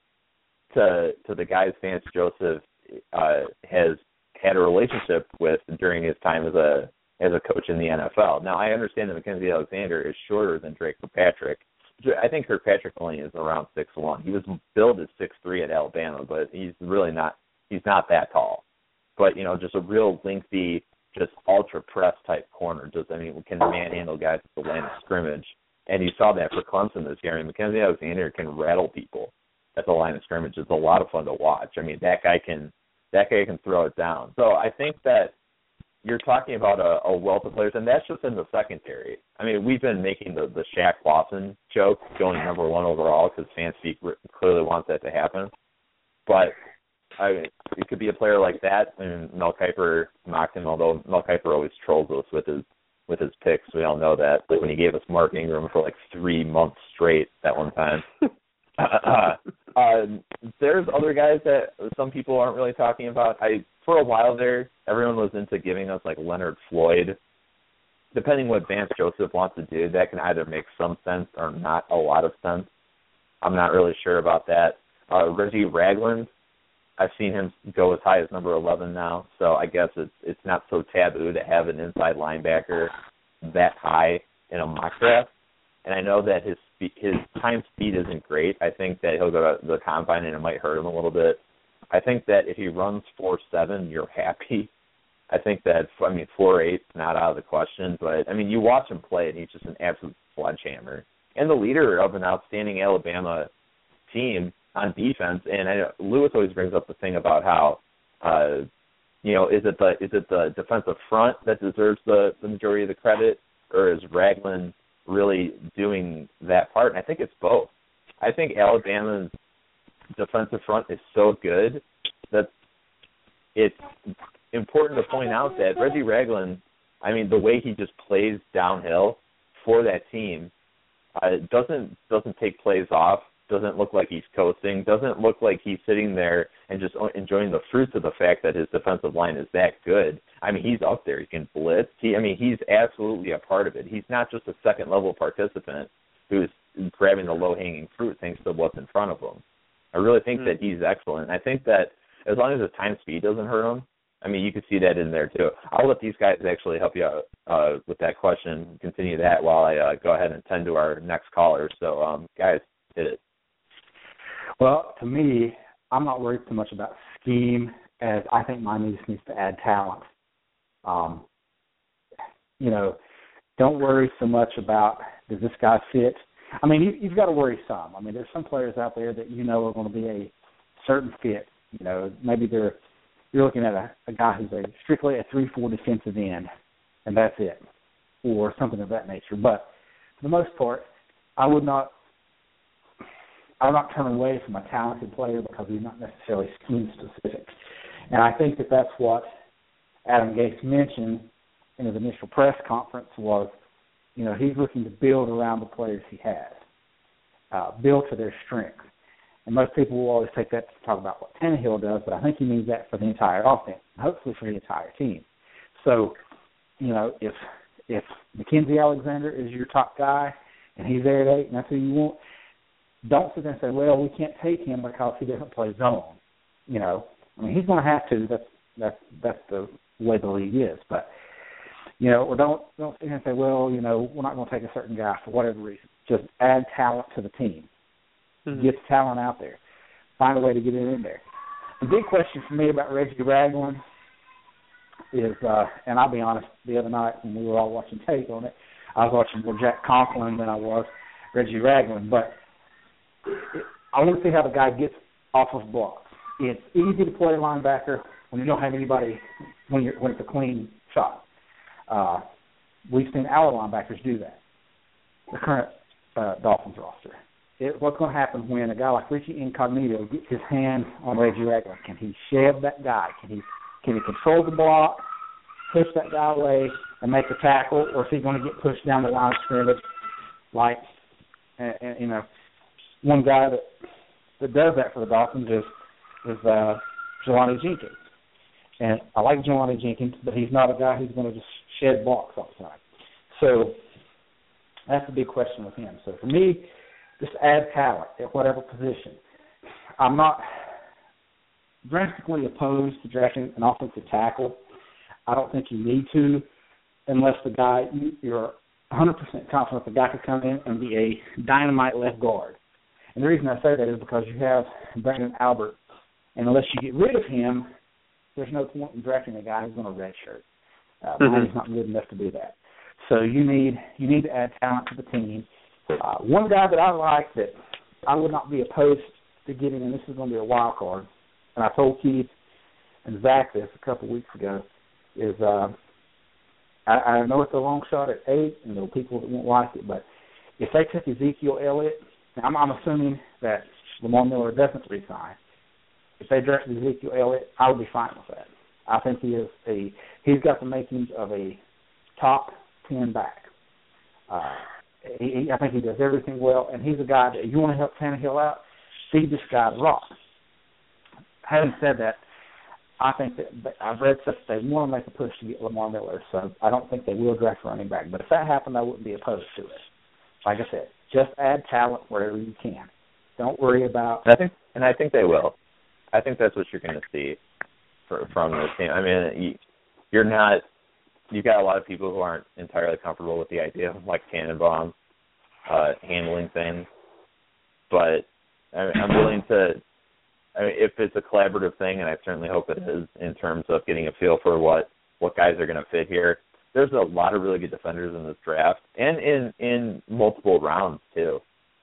to to the guys Vance Joseph uh, has had a relationship with during his time as a as a coach in the N F L. Now, I understand that Mackenzie Alexander is shorter than Drake Kirkpatrick. I think Kirkpatrick only is around six one. He was billed as six three at Alabama, but he's really not he's not that tall. But, you know, just a real lengthy, just ultra press type corner. Just I mean, can manhandle guys at the line of scrimmage. And you saw that for Clemson this year. I mean, Mackenzie Alexander can rattle people at the line of scrimmage. It's a lot of fun to watch. I mean, that guy can that guy can throw it down. So I think that you're talking about a, a wealth of players, and that's just in the secondary. I mean, we've been making the, the Shaq Lawson joke going number one overall because Fanspeak clearly wants that to happen. But I mean, it could be a player like that, and Mel Kiper mocked him, although Mel Kiper always trolls us with his with his picks. We all know that. Like when he gave us Mark Ingram for like three months straight that one time. uh, uh, there's other guys that some people aren't really talking about. I for a while there, everyone was into giving us like Leonard Floyd. Depending what Vance Joseph wants to do, that can either make some sense or not a lot of sense. I'm not really sure about that. Uh, Reggie Ragland, I've seen him go as high as number eleven now, so I guess it's it's not so taboo to have an inside linebacker that high in a mock draft. And I know that his his time speed isn't great. I think that he'll go to the combine and it might hurt him a little bit. I think that if he runs four seven, you're happy. I think that, I mean, four eight's not out of the question, but, I mean, you watch him play and he's just an absolute sledgehammer. And the leader of an outstanding Alabama team on defense, and I know Lewis always brings up the thing about how, uh, you know, is it the is it the defensive front that deserves the, the majority of the credit, or is Ragland really doing that part? And I think it's both. I think Alabama's defensive front is so good that it's important to point out that Reggie Ragland, I mean, the way he just plays downhill for that team, uh, doesn't doesn't take plays off, doesn't look like he's coasting, doesn't look like he's sitting there and just enjoying the fruits of the fact that his defensive line is that good. I mean, he's up there. He can blitz. He, I mean, he's absolutely a part of it. He's not just a second-level participant who's grabbing the low-hanging fruit thanks to what's in front of him. I really think mm-hmm. that he's excellent. I think that as long as his time speed doesn't hurt him, I mean, you can see that in there too. I'll let these guys actually help you out uh, with that question, continue that while I uh, go ahead and tend to our next caller. So, um, guys, hit it.
Well, to me, I'm not worried so much about scheme as I think Miami just needs to add talent. Um, you know, don't worry so much about does this guy fit. I mean, you, you've got to worry some. I mean, there's some players out there that you know are going to be a certain fit. You know, maybe they're you're looking at a, a guy who's a strictly a three four defensive end, and that's it, or something of that nature. But for the most part, I would not I would not turn away from a talented player because he's not necessarily scheme specific. And I think that that's what Adam Gase mentioned in his initial press conference was, you know, he's looking to build around the players he has, uh, build to their strengths. And most people will always take that to talk about what Tannehill does, but I think he means that for the entire offense, and hopefully for the entire team. So, you know, if if Mackenzie Alexander is your top guy and he's there at eight and that's who you want, don't sit there and say, well, we can't take him because he doesn't play zone. You know, I mean, he's going to have to. That's that's that's the way the league is. But you know, or don't don't sit here and say, well, you know, we're not going to take a certain guy for whatever reason. Just add talent to the team. Mm-hmm. Get talent out there. Find a way to get it in there. The big question for me about Reggie Ragland is, uh, and I'll be honest, the other night when we were all watching tape on it, I was watching more Jack Conklin than I was Reggie Ragland. But it, I want to see how the guy gets off of blocks. It's easy to play linebacker when you don't have anybody, when you're when it's a clean shot. Uh, we've seen our linebackers do that, the current uh, Dolphins roster. It, what's going to happen when a guy like Richie Incognito gets his hand on Reggie Ragland? Can he shed that guy? Can he can he control the block, push that guy away, and make the tackle, or is he going to get pushed down the line of scrimmage like, uh, you know, one guy that that does that for the Dolphins is is uh, Jelani Jenkins. And I like Jelani Jenkins, but he's not a guy who's going to just shed blocks all the time. So that's the big question with him. So for me, just add talent at whatever position. I'm not drastically opposed to drafting an offensive tackle. I don't think you need to unless the guy, you're one hundred percent confident the guy could come in and be a dynamite left guard. And the reason I say that is because you have Brandon Albert, and unless you get rid of him, there's no point in drafting a guy who's going to redshirt. Uh, mm-hmm. He's not good enough to do that. So you need you need to add talent to the team. Uh, one guy that I like that I would not be opposed to getting, and this is going to be a wild card, and I told Keith and Zach this a couple of weeks ago, is uh, I, I know it's a long shot at eight, and there are people that won't like it, but if they took Ezekiel Elliott, I'm, I'm assuming that Lamar Miller doesn't resign. If they drafted Ezekiel Elliott, I would be fine with that. I think he is a he's got the makings of a top ten back. Uh, he, he, I think he does everything well, and he's a guy that you want to help Tannehill out, feed this guy the rock. Having said that, I think that I've read stuff that they want to make a push to get Lamar Miller, so I don't think they will draft a running back. But if that happened, I wouldn't be opposed to it. Like I said, just add talent wherever you can. Don't worry about.
I think, and I think they will. I think that's what you're going to see for, from this team. I mean, you, you're not. You've got a lot of people who aren't entirely comfortable with the idea of Mike Tannenbaum uh, handling things, but I, I'm willing to. I mean, if it's a collaborative thing, and I certainly hope it is, in terms of getting a feel for what, what guys are going to fit here. There's a lot of really good defenders in this draft, and in, in multiple rounds, too.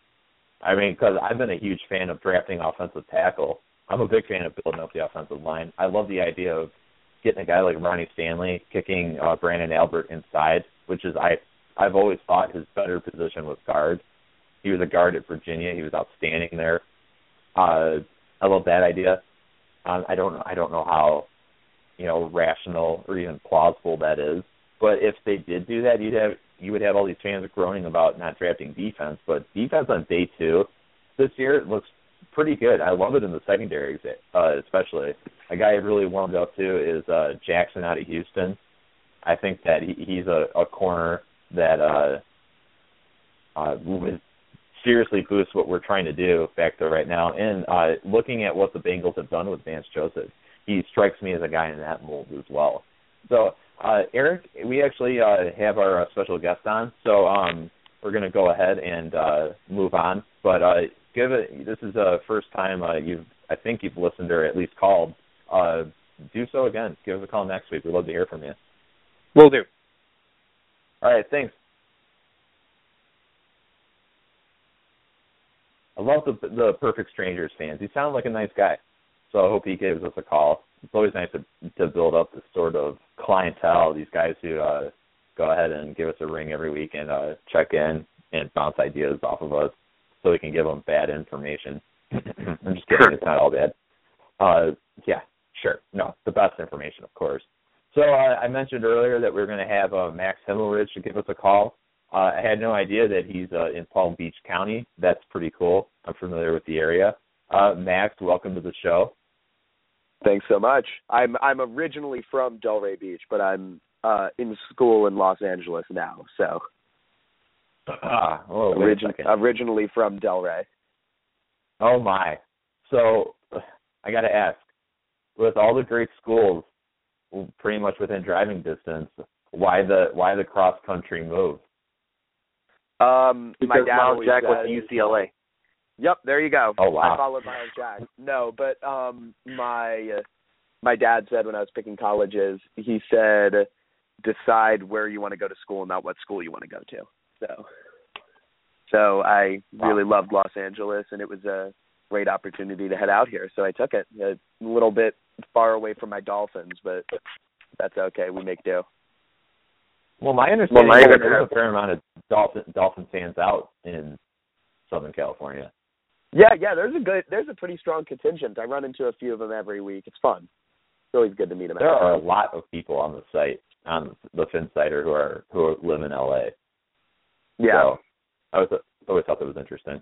I mean, because I've been a huge fan of drafting offensive tackle. I'm a big fan of building up the offensive line. I love the idea of getting a guy like Ronnie Stanley kicking uh, Brandon Albert inside, which is, I, I've always thought his better position was guard. He was a guard at Virginia. He was outstanding there. Uh, I love that idea. Um, I don't I don't know how, you know, rational or even plausible that is. But if they did do that, you'd have you would have all these fans groaning about not drafting defense. But defense on day two this year looks pretty good. I love it in the secondary, uh, especially. A guy I really warmed up to is uh, Jackson out of Houston. I think that he, he's a, a corner that uh, uh, would seriously boost what we're trying to do back there right now. And uh, looking at what the Bengals have done with Vance Joseph, he strikes me as a guy in that mold as well. So, uh, Eric, we actually uh, have our uh, special guest on, so um, we're going to go ahead and uh, move on. But uh, give it. This is the first time uh, you've, I think you've listened or at least called. Uh, do so again. Give us a call next week. We'd love to hear from you.
Will do.
All right, thanks. I love the the Perfect Strangers fans. He sounds like a nice guy, so I hope he gives us a call. It's always nice to to build up this sort of clientele, these guys who uh, go ahead and give us a ring every week and uh, check in and bounce ideas off of us so we can give them bad information. I'm just kidding. Sure. It's not all bad. Uh, yeah, sure. No, the best information, of course. So uh, I mentioned earlier that we were going to have uh, Max Himmelrich to give us a call. Uh, I had no idea that he's uh, in Palm Beach County. That's pretty cool. I'm familiar with the area. Uh, Max, welcome to the show.
Thanks so much. I'm I'm originally from Delray Beach, but I'm uh, in school in Los Angeles now. So,
ah, oh,
Origin- originally from Delray.
Oh my! So I got to ask, with all the great schools pretty much within driving distance, why the why the cross country move?
Um, my
Because
dad
Miles
always
Jack
said,
went to U C L A.
Yep, there you go.
Oh wow!
I followed Miles Jack. No, but um, my uh, my dad said when I was picking colleges, he said, decide where you want to go to school, not what school you want to go to. So, so I really
Wow.
loved Los Angeles, and it was a great opportunity to head out here, so I took it. A little bit far away from my Dolphins, but that's okay. We make do.
Well, my understanding
Well, my
is
understanding-
there's a fair amount of Dolphin Dolphin fans out in Southern California.
Yeah, yeah. There's a good, there's a pretty strong contingent. I run into a few of them every week. It's fun. It's always good to meet them.
There are a lot of people on the site, on the Finsider, who are who live in L A.
Yeah,
So I was always thought that was interesting.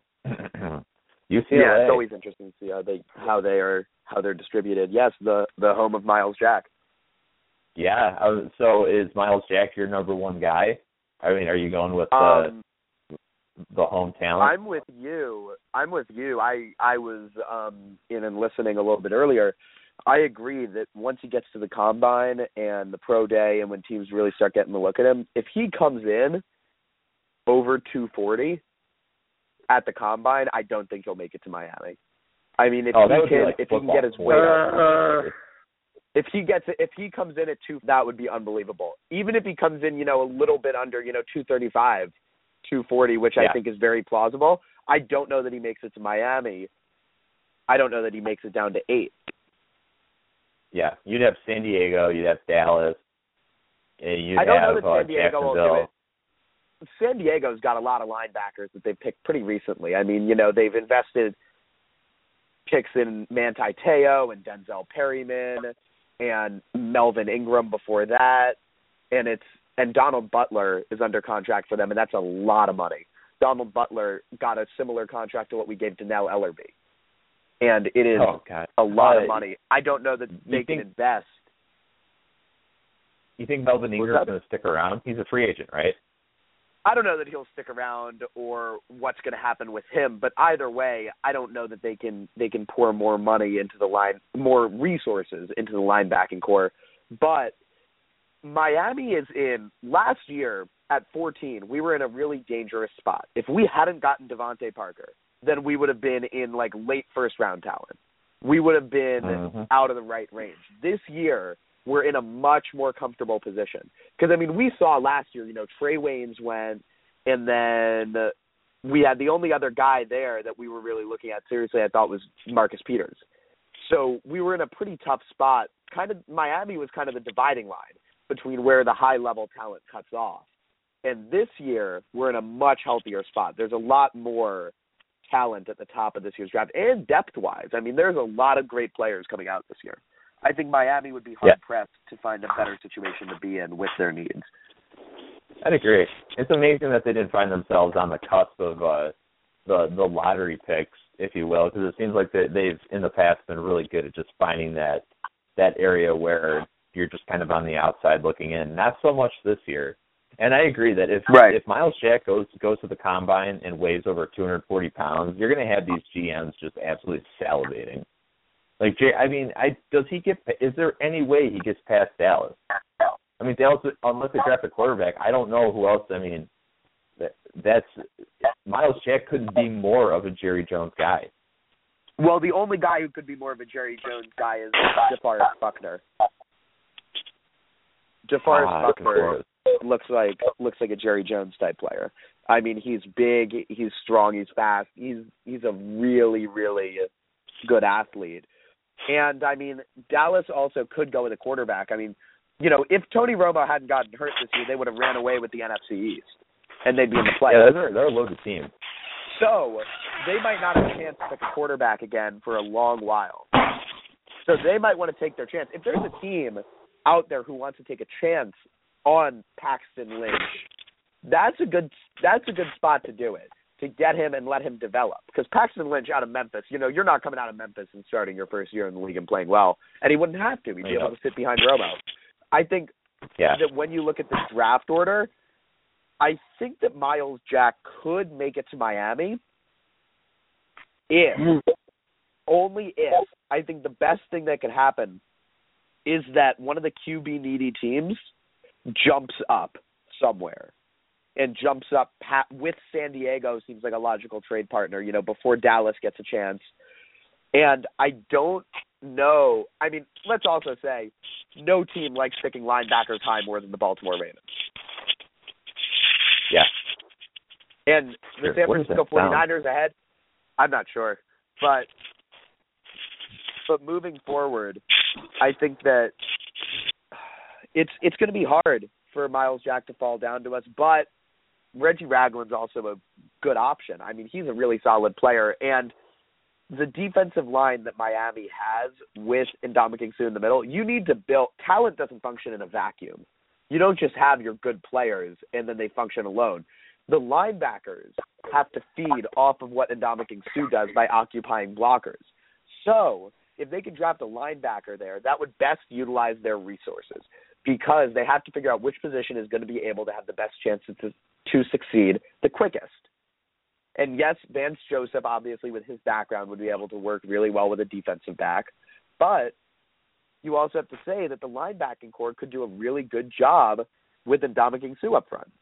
U C L A.
yeah. It's always interesting to see how they how they are how they're distributed. Yes, the the home of Miles Jack.
Yeah. I was, so is Miles Jack your number one guy? I mean, are you going with the
Um,
the home talent?
I'm with you. I'm with you. I I was um in and listening a little bit earlier. I agree that once he gets to the combine and the pro day, and when teams really start getting a look at him, if he comes in over two forty at the combine, I don't think he'll make it to Miami. I mean, if
oh, that
he
would be
can,
like
if he can
football
get his
points.
weight
Uh,
up, if he gets if he comes in at two, that would be unbelievable. Even if he comes in, you know, a little bit under, you know, two thirty-five, two forty, which
Yeah.
I think is very plausible. I don't know that he makes it to Miami. I don't know that he makes it down to eight.
Yeah, you'd have San Diego, you'd have Dallas, and you'd
I don't
have
know that
uh,
San Diego will do
Jacksonville.
it. San Diego's got a lot of linebackers that they've picked pretty recently. I mean, you know, they've invested picks in Manti Te'o and Denzel Perryman and Melvin Ingram before that, and it's and Donald Butler is under contract for them, and that's a lot of money. Donald Butler got a similar contract to what we gave to Nell Ellerbe, and it is
Oh God,
a lot
Uh,
of money. I don't know that they
you
can
think-
invest.
You think Melvin
What's
Ingram's
that?
going to stick around? He's a free agent, right?
I don't know that he'll stick around or what's going to happen with him, but either way, I don't know that they can they can pour more money into the line, more resources into the linebacking core. But Miami is in last year at fourteen. We were in a really dangerous spot. If we hadn't gotten Devontae Parker, then we would have been in like late first round talent. We would have been
Mhm.
out of the right range. This year, we're in a much more comfortable position. Because, I mean, we saw last year, you know, Trey Waynes went, and then uh, we had the only other guy there that we were really looking at seriously, I thought, was Marcus Peters. So we were in a pretty tough spot. Kind of Miami was kind of the dividing line between where the high-level talent cuts off. And this year, we're in a much healthier spot. There's a lot more talent at the top of this year's draft, and depth-wise. I mean, there's a lot of great players coming out this year. I think Miami would be hard-pressed to find a better situation to be in with their needs.
I'd agree. It's amazing that they didn't find themselves on the cusp of uh, the the lottery picks, if you will, because it seems like they, they've in the past been really good at just finding that that area where you're just kind of on the outside looking in. Not so much this year. And I agree that if
Right.
if Miles Jack goes goes to the combine and weighs over two hundred forty pounds, you're going to have these G Ms just absolutely salivating. Like, Jay, I mean, I does he get? Is there any way he gets past Dallas? I mean, Dallas, unless they draft a quarterback, I don't know who else. I mean, that, that's Miles Jack couldn't be more of a Jerry Jones guy.
Well, the only guy who could be more of a Jerry Jones guy is DeForest Buckner. DeForest
Ah,
Buckner looks like looks like a Jerry Jones type player. I mean, he's big, he's strong, he's fast. He's he's a really really good athlete. And I mean, Dallas also could go with a quarterback. I mean, you know, if Tony Romo hadn't gotten hurt this year, they would have ran away with the N F C East, and they'd be in the playoffs.
Yeah, they're, they're a loaded team.
So they might not have a chance to pick a quarterback again for a long while. So they might want to take their chance. If there's a team out there who wants to take a chance on Paxton Lynch, that's a good that's a good spot to do it, to get him and let him develop. Because Paxton Lynch out of Memphis, you know, you're not coming out of Memphis and starting your first year in the league and playing well, and he wouldn't have to. He'd be
Yeah.
able to sit behind Romo. I think
Yeah.
that when you look at the draft order, I think that Miles Jack could make it to Miami, if, only if, I think the best thing that could happen is that one of the Q B needy teams jumps up somewhere and jumps up pat- with San Diego seems like a logical trade partner, you know, before Dallas gets a chance. And I don't know. I mean, let's also say no team likes picking linebackers high more than the Baltimore Ravens.
Yeah.
And the
Sure.
San
What does
Francisco
that sound?
forty-niners ahead, I'm not sure. But but moving forward, I think that it's it's going to be hard for Myles Jack to fall down to us. But Reggie Ragland's also a good option. I mean, he's a really solid player. And the defensive line that Miami has with Ndamukong Suh in the middle, you need to build – talent doesn't function in a vacuum. You don't just have your good players and then they function alone. The linebackers have to feed off of what Ndamukong Suh does by occupying blockers. So if they can draft a linebacker there, that would best utilize their resources because they have to figure out which position is going to be able to have the best chances to, to succeed the quickest. And yes, Vance Joseph, obviously, with his background, would be able to work really well with a defensive back. But you also have to say that the linebacking core could do a really good job with Ndamukong Suh up front.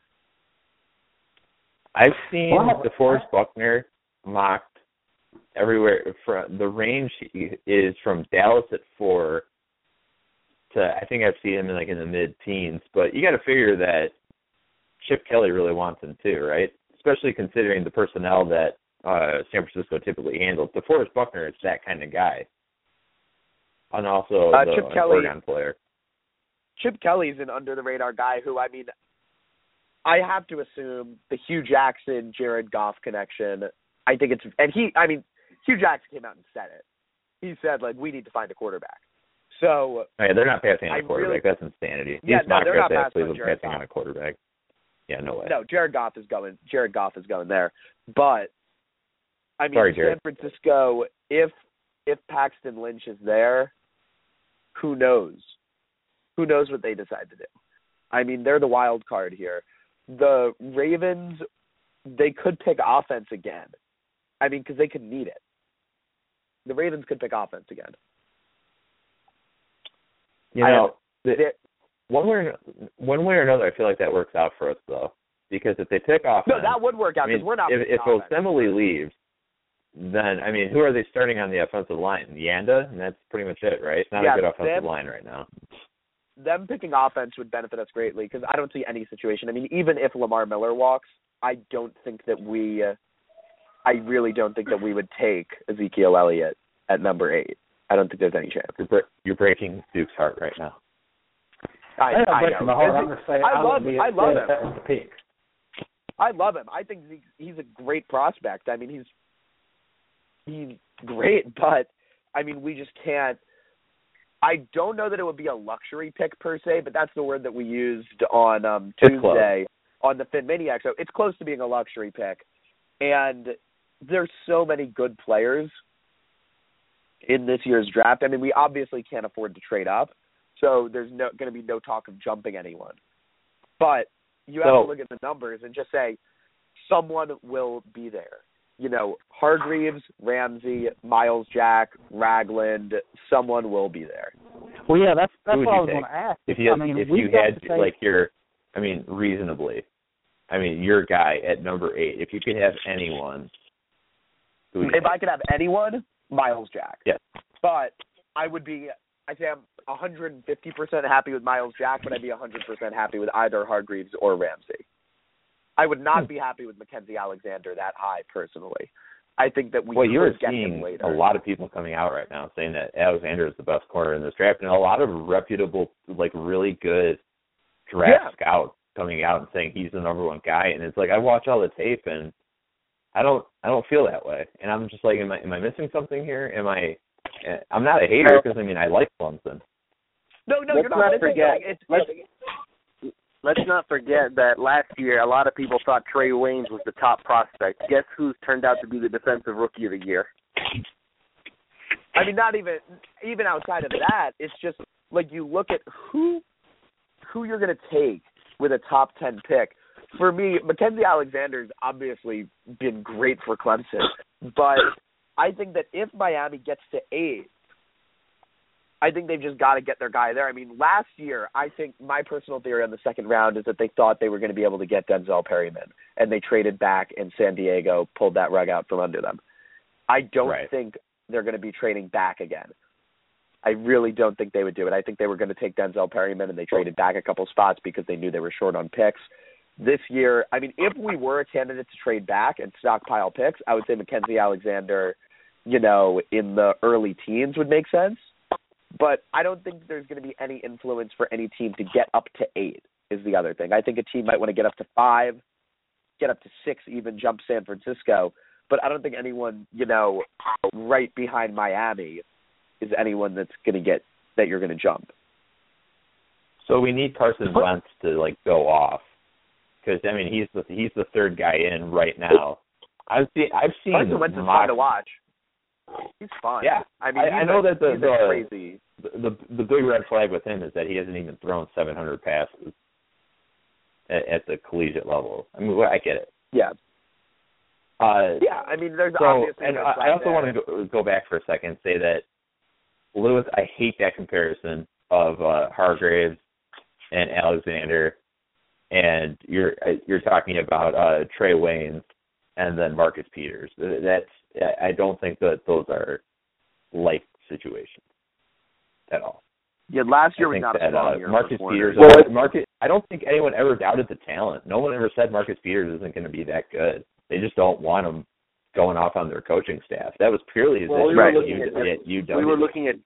I've seen
Wow.
DeForest Buckner mocked everywhere. From the range is from Dallas at four to I think I've seen him in like in the mid-teens. But you got to figure that Chip Kelly really wants him too, right? Especially considering the personnel that uh, San Francisco typically handles. DeForest Buckner is that kind of guy, and also
uh,
the
Chip Kelly,
Oregon player.
Chip Kelly's an under-the-radar guy who, I mean, I have to assume the Hugh Jackson, Jared Goff connection, I think it's – and he – I mean, Hugh Jackson came out and said it. He said, like, we need to find a quarterback. So –
Oh, yeah, they're not passing on
I
a quarterback.
really,
That's insanity.
Yeah,
These
no,
mock
they're not
drafts
passing
actually
on Jared
passing
Goff.
on a quarterback. Yeah, no way.
No, Jared Goff is going. Jared Goff is going there. But I mean,
Sorry,
San
Jared.
Francisco. If if Paxton Lynch is there, who knows? Who knows what they decide to do? I mean, they're the wild card here. The Ravens, they could pick offense again. I mean, because they could need it. The Ravens could pick offense again.
You
I
know,
have,
the, one way or, one way or another, I feel like that works out for us though, because if they pick offense,
no, that would work out
I
because
mean,
we're not.
if, if
offense.
Osemele leaves, then I mean, who are they starting on the offensive line? Yanda, and that's pretty much it, right? It's not
yeah,
a good offensive
them,
line right now.
Them picking offense would benefit us greatly because I don't see any situation. I mean, even if Lamar Miller walks, I don't think that we. Uh, I really don't think that we would take Ezekiel Elliott at number eight. I don't think there's any chance.
You're, bre- you're breaking Duke's heart right now.
I,
I,
I
breaking
know.
my heart. I'm going to say
I
I
love.
would be
I love
upset
him.
if that was the pick.
I love him. I think he's, he's a great prospect. I mean, he's he's great, but I mean, we just can't. I don't know that it would be a luxury pick per se, but that's the word that we used on um, Tuesday on the Fin Maniac show. It's close to being a luxury pick, and there's so many good players in this year's draft. I mean, we obviously can't afford to trade up, so there's no going to be no talk of jumping anyone. But you have
so,
to look at the numbers and just say someone will be there. You know, Hargreaves, Ramsey, Myles Jack, Ragland, someone will be there.
Well, yeah, that's that's
Who would
what I
you
was
take?
going to ask.
If you
I mean,
if
we've
you
got
had
to take,
like your, I mean, reasonably, I mean, your guy at number eight. If you could have anyone, who would you
If
take?
I could have anyone, Myles Jack.
Yes.
But I would be, I say I'm one hundred fifty percent happy with Myles Jack, but I'd be one hundred percent happy with either Hargreaves or Ramsey. I would not
Hmm.
be happy with Mackenzie Alexander that high, personally. I think that we
well,
could
you're
get him
seeing
later.
a lot of people coming out right now saying that Alexander is the best corner in this draft, and a lot of reputable, like really good draft
Yeah.
scouts coming out and saying he's the number one guy. And it's like I watch all the tape, and I don't, I don't feel that way. And I'm just like, am I, am I missing something here? Am I? I'm not a hater because I mean I like Clemson.
No, no,
Let's
you're not.
not
It's-
forget-
It's,
let's-
it's,
Let's not forget that last year a lot of people thought Trey Waynes was the top prospect. Guess who's turned out to be the defensive rookie of the year?
I mean, not even even outside of that. It's just like you look at who who you're going to take with a top ten pick. For me, Mackenzie Alexander's obviously been great for Clemson, but I think that if Miami gets to eight, I think they've just got to get their guy there. I mean, last year, I think my personal theory on the second round is that they thought they were going to be able to get Denzel Perryman, and they traded back, and San Diego pulled that rug out from under them. I don't
right.
think they're going to be trading back again. I really don't think they would do it. I think they were going to take Denzel Perryman, and they traded back a couple spots because they knew they were short on picks. This year, I mean, if we were a candidate to trade back and stockpile picks, I would say Mackenzie Alexander, you know, in the early teens would make sense. But I don't think there's going to be any influence for any team to get up to eight is the other thing. I think a team might want to get up to five, get up to six, even jump San Francisco. But I don't think anyone, you know, right behind Miami is anyone that's going to get that you're going to jump.
So we need Carson Wentz to, like, go off. Because, I mean, he's the he's the third guy in right now. I've seen, I've seen
Carson Wentz is fun to watch. He's fun.
Yeah,
I mean,
I, I know
a,
that the the,
crazy.
the the the big red flag with him is that he hasn't even thrown seven hundred passes at, at the collegiate level. I mean, I get it.
Yeah.
Uh,
yeah, I mean, there's
so,
obviously.
And I, I also there. want to go, go back for a second and say that Lewis, I hate that comparison of uh, Hargraves and Alexander, and you're you're talking about uh, Trey Waynes and then Marcus Peters. That's I don't think that those are like situations at all.
Yeah, last year
I
was not
that,
a strong
uh,
year.
Marcus
for
Peters.
well,
Marcus, I don't think anyone ever doubted the talent. No one ever said Marcus Peters isn't going to be that good. They just don't want him going off on their coaching staff. That was purely
well, we
right.
were looking
you,
at,
you
we were looking at.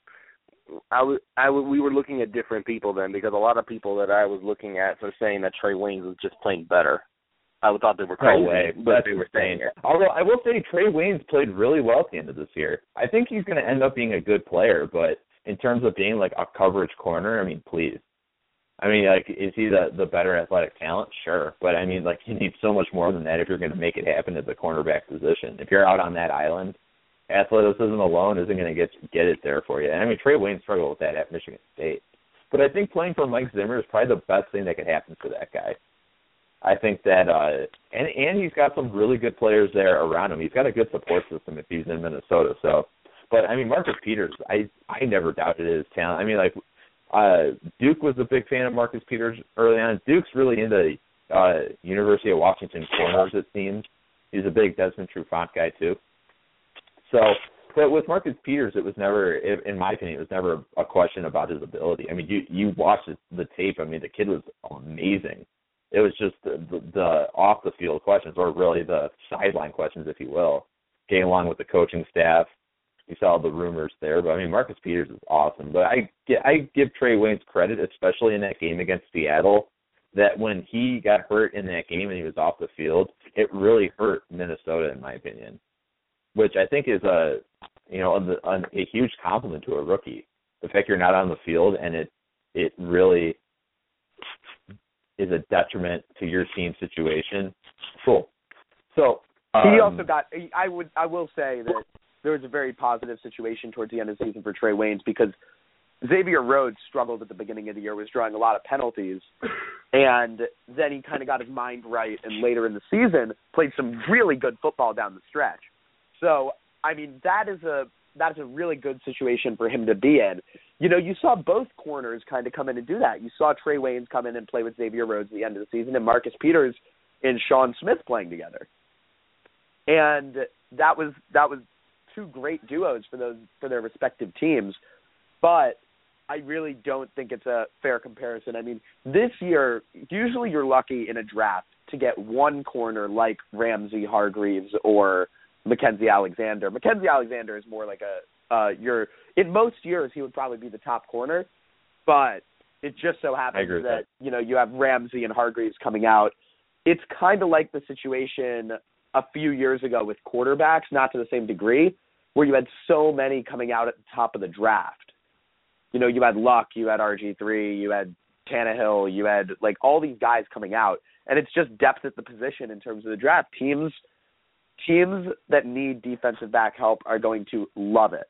I was, I w- we were looking at different people then because a lot of people that I was looking at were saying that Trey Waynes was just playing better. I thought they were crazy,
no way.
but
That's
they were
insane.
saying it.
Although I will say Trey Waynes played really well at the end of this year. I think he's going to end up being a good player, but in terms of being like a coverage corner, I mean, please. I mean, like, is he the, the better athletic talent? Sure. But, I mean, like, you need so much more than that if you're going to make it happen at the cornerback position. If you're out on that island, athleticism alone isn't going to get get it there for you. And, I mean, Trey Wayne struggled with that at Michigan State. But I think playing for Mike Zimmer is probably the best thing that could happen for that guy. I think that, uh, and, and he's got some really good players there around him. He's got a good support system if he's in Minnesota. So, but, I mean, Marcus Peters, I, I never doubted his talent. I mean, like, Uh, Duke was a big fan of Marcus Peters early on. Duke's really into uh, University of Washington corners, it seems. He's a big Desmond Trufant guy, too. So, but with Marcus Peters, it was never, in my opinion, it was never a question about his ability. I mean, you you watch the tape. I mean, the kid was amazing. It was just the, the, the off-the-field questions, or really the sideline questions, if you will, getting along with the coaching staff. You saw the rumors there, but I mean, Marcus Peters is awesome. But I, I give Trey Waynes credit, especially in that game against Seattle, that when he got hurt in that game and he was off the field, it really hurt Minnesota, in my opinion, which I think is a, you know, a, a huge compliment to a rookie. The fact you're not on the field and it, it really is a detriment to your team situation. Cool. So um,
he also got. I would. I will say that there was a very positive situation towards the end of the season for Trey Waynes because Xavier Rhodes struggled at the beginning of the year, was drawing a lot of penalties, and then he kind of got his mind right, and later in the season played some really good football down the stretch. So, I mean, that is a that is a really good situation for him to be in. You know, you saw both corners kind of come in and do that. You saw Trey Waynes come in and play with Xavier Rhodes at the end of the season, and Marcus Peters and Sean Smith playing together. And that was that was two great duos for those for their respective teams, but I really don't think it's a fair comparison. I mean, this year, usually you're lucky in a draft to get one corner like Ramsey, Hargreaves, or Mackenzie Alexander. Mackenzie Alexander is more like a uh, you're in most years he would probably be the top corner, but it just so happens that,
that
you know you have Ramsey and Hargreaves coming out. It's kind of like the situation a few years ago with quarterbacks, not to the same degree, where you had so many coming out at the top of the draft. You know, you had Luck, you had R G three, you had Tannehill, you had, like, all these guys coming out. And it's just depth at the position in terms of the draft. Teams teams that need defensive back help are going to love it.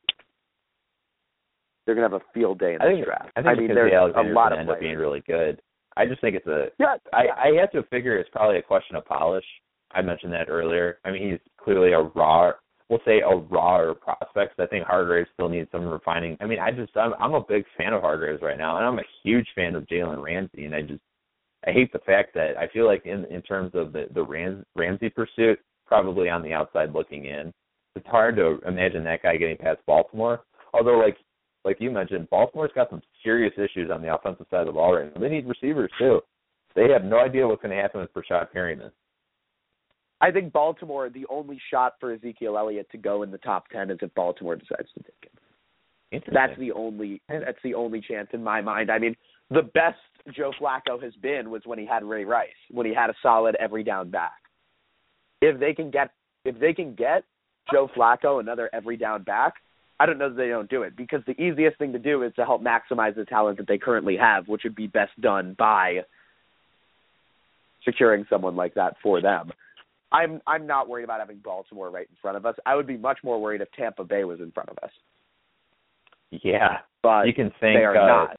They're going to have a field day in this
I think,
draft.
I, think
I mean, there's a lot of
end up
players.
being really good. I just think it's a
yeah,
I,
yeah.
I have to figure it's probably a question of polish. I mentioned that earlier. I mean, he's clearly a raw we'll say, a rawer prospects. I think Hargraves still needs some refining. I mean, I just, I'm, I'm a big fan of Hargraves right now, and I'm a huge fan of Jalen Ramsey, and I just, I hate the fact that I feel like in, in terms of the, the Ram, Ramsey pursuit, probably on the outside looking in, it's hard to imagine that guy getting past Baltimore. Although, like like you mentioned, Baltimore's got some serious issues on the offensive side of the ball right now. They need receivers, too. They have no idea what's going to happen with Rashad Perryman.
I think Baltimore, the only shot for Ezekiel Elliott to go in the top ten is if Baltimore decides to take him. That's the only that's the only chance in my mind. I mean, the best Joe Flacco has been was when he had Ray Rice, when he had a solid every down back. If they can get if they can get Joe Flacco another every down back, I don't know that they don't do it, because the easiest thing to do is to help maximize the talent that they currently have, which would be best done by securing someone like that for them. I'm I'm not worried about having Baltimore right in front of us. I would be much more worried if Tampa Bay was in front of us.
Yeah,
but
you can think
they are
uh,
not.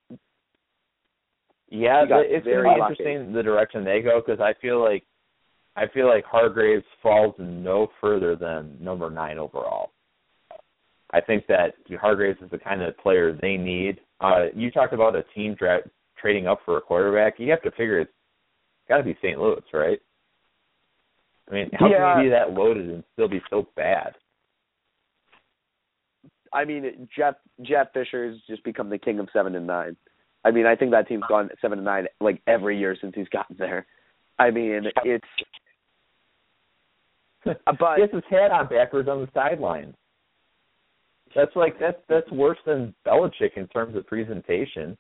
Yeah, it's
very
going to be
lucky.
interesting the direction they go, because I feel like I feel like Hargraves falls no further than number nine overall. I think that Hargraves is the kind of player they need. Uh, you talked about a team dra- trading up for a quarterback. You have to figure it's got to be Saint Louis, right? I mean, how
yeah.
can you be that loaded and still be so bad?
I mean, Jeff Jeff Fisher's just become the king of seven and nine. I mean, I think that team's gone seven and nine like every year since he's gotten there. I mean, it's. But
he has his hat on backwards on the sideline. That's like that's that's worse than Belichick in terms of presentation.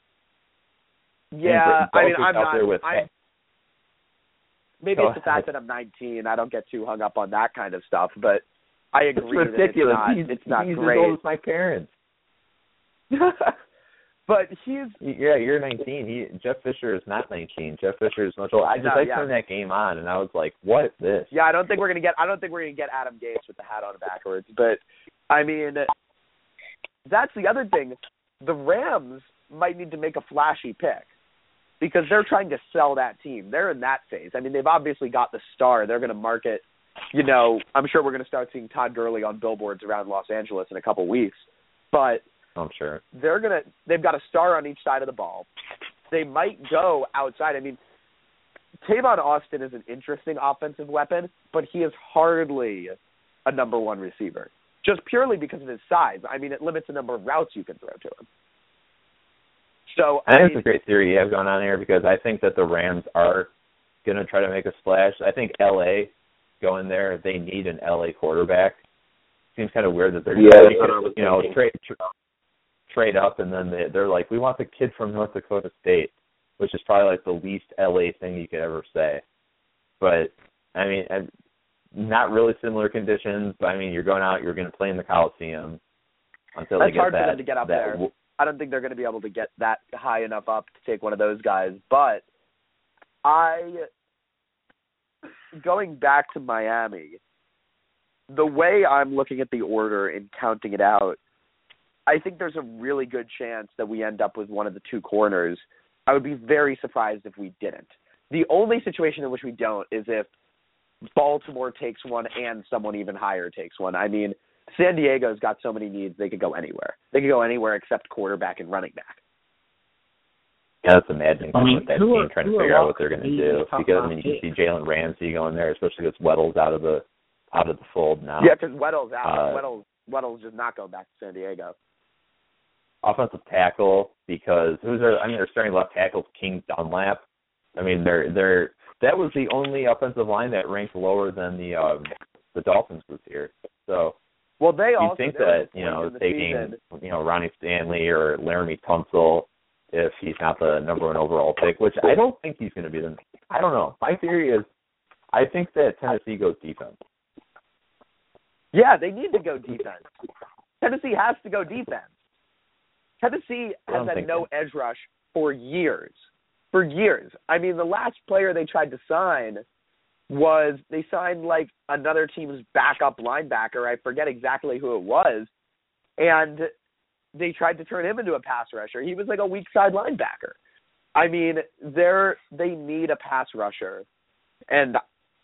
Yeah, I mean, I'm
out
not.
There with
I'm, maybe
Go
it's the fact
ahead.
that I'm nineteen. I don't get too hung up on that kind of stuff. But I agree
it's
that it's
ridiculous.
not.
He's,
it's not
he's
great.
as old as my parents.
But he's
yeah, you're nineteen. He Jeff Fisher is not nineteen. Jeff Fisher is much older. I just
no,
I
yeah.
turned that game on and I was like, what is this?
Yeah, I don't think we're gonna get. I don't think we're gonna get Adam Gase with the hat on backwards. But I mean, that's the other thing. The Rams might need to make a flashy pick because they're trying to sell that team. They're in that phase. I mean, they've obviously got the star. They're going to market. You know, I'm sure we're going to start seeing Todd Gurley on billboards around Los Angeles in a couple weeks. But
I'm sure
they're gonna. They've got a star on each side of the ball. They might go outside. I mean, Tavon Austin is an interesting offensive weapon, but he is hardly a number one receiver, just purely because of his size. I mean, it limits the number of routes you can throw to him. So
I think
I mean,
it's a great theory you have going on here, because I think that the Rams are going to try to make a splash. I think L A going there, they need an L A quarterback. Seems kind of weird that they're
Yeah,
going to, you know, trade tra- trade up, and then they, they're like, we want the kid from North Dakota State, which is probably like the least L A thing you could ever say. But, I mean, not really similar conditions, but, I mean, you're going out, you're going to play in the Coliseum until
That's
they get
hard
that.
for them to get up
that,
there. I don't think they're going to be able to get that high enough up to take one of those guys. But I, going back to Miami, the way I'm looking at the order and counting it out, I think there's a really good chance that we end up with one of the two corners. I would be very surprised if we didn't. The only situation in which we don't is if Baltimore takes one and someone even higher takes one. I mean, San Diego's got so many needs, they could go anywhere. They could go anywhere except quarterback and running back.
Yeah, that's a maddening
I
thing
mean,
with that
who
team
are-
trying to
who are
figure out what
locked
they're
to
going to
be
do.
top
Because I
five
mean, you can
picks?
see Jalen Ramsey going there, especially with Weddle's out of the out of the fold now.
Yeah, because Weddle's out.
Uh,
Weddle's, Weddle's just not going back to San Diego.
Offensive tackle, because who's their? I mean, their starting left tackle's King Dunlap. I mean, they're they're that was the only offensive line that ranked lower than the um, the Dolphins this year. So.
Well, they
You
also
think
there was
that,
a
you
point
know,
in the
taking,
season-
you know, Ronnie Stanley or Laramie Tunsil, if he's not the number one overall pick, which I don't think he's going to be the, I don't know. My theory is I think that Tennessee goes defense.
Yeah, they need to go defense. Tennessee has to go defense. Tennessee
I
has
don't
had
think
no
so.
edge rush for years. For years. I mean, the last player they tried to sign was they signed like another team's backup linebacker. I forget exactly who it was. And they tried to turn him into a pass rusher. He was like a weak side linebacker. I mean, they're they need a pass rusher. And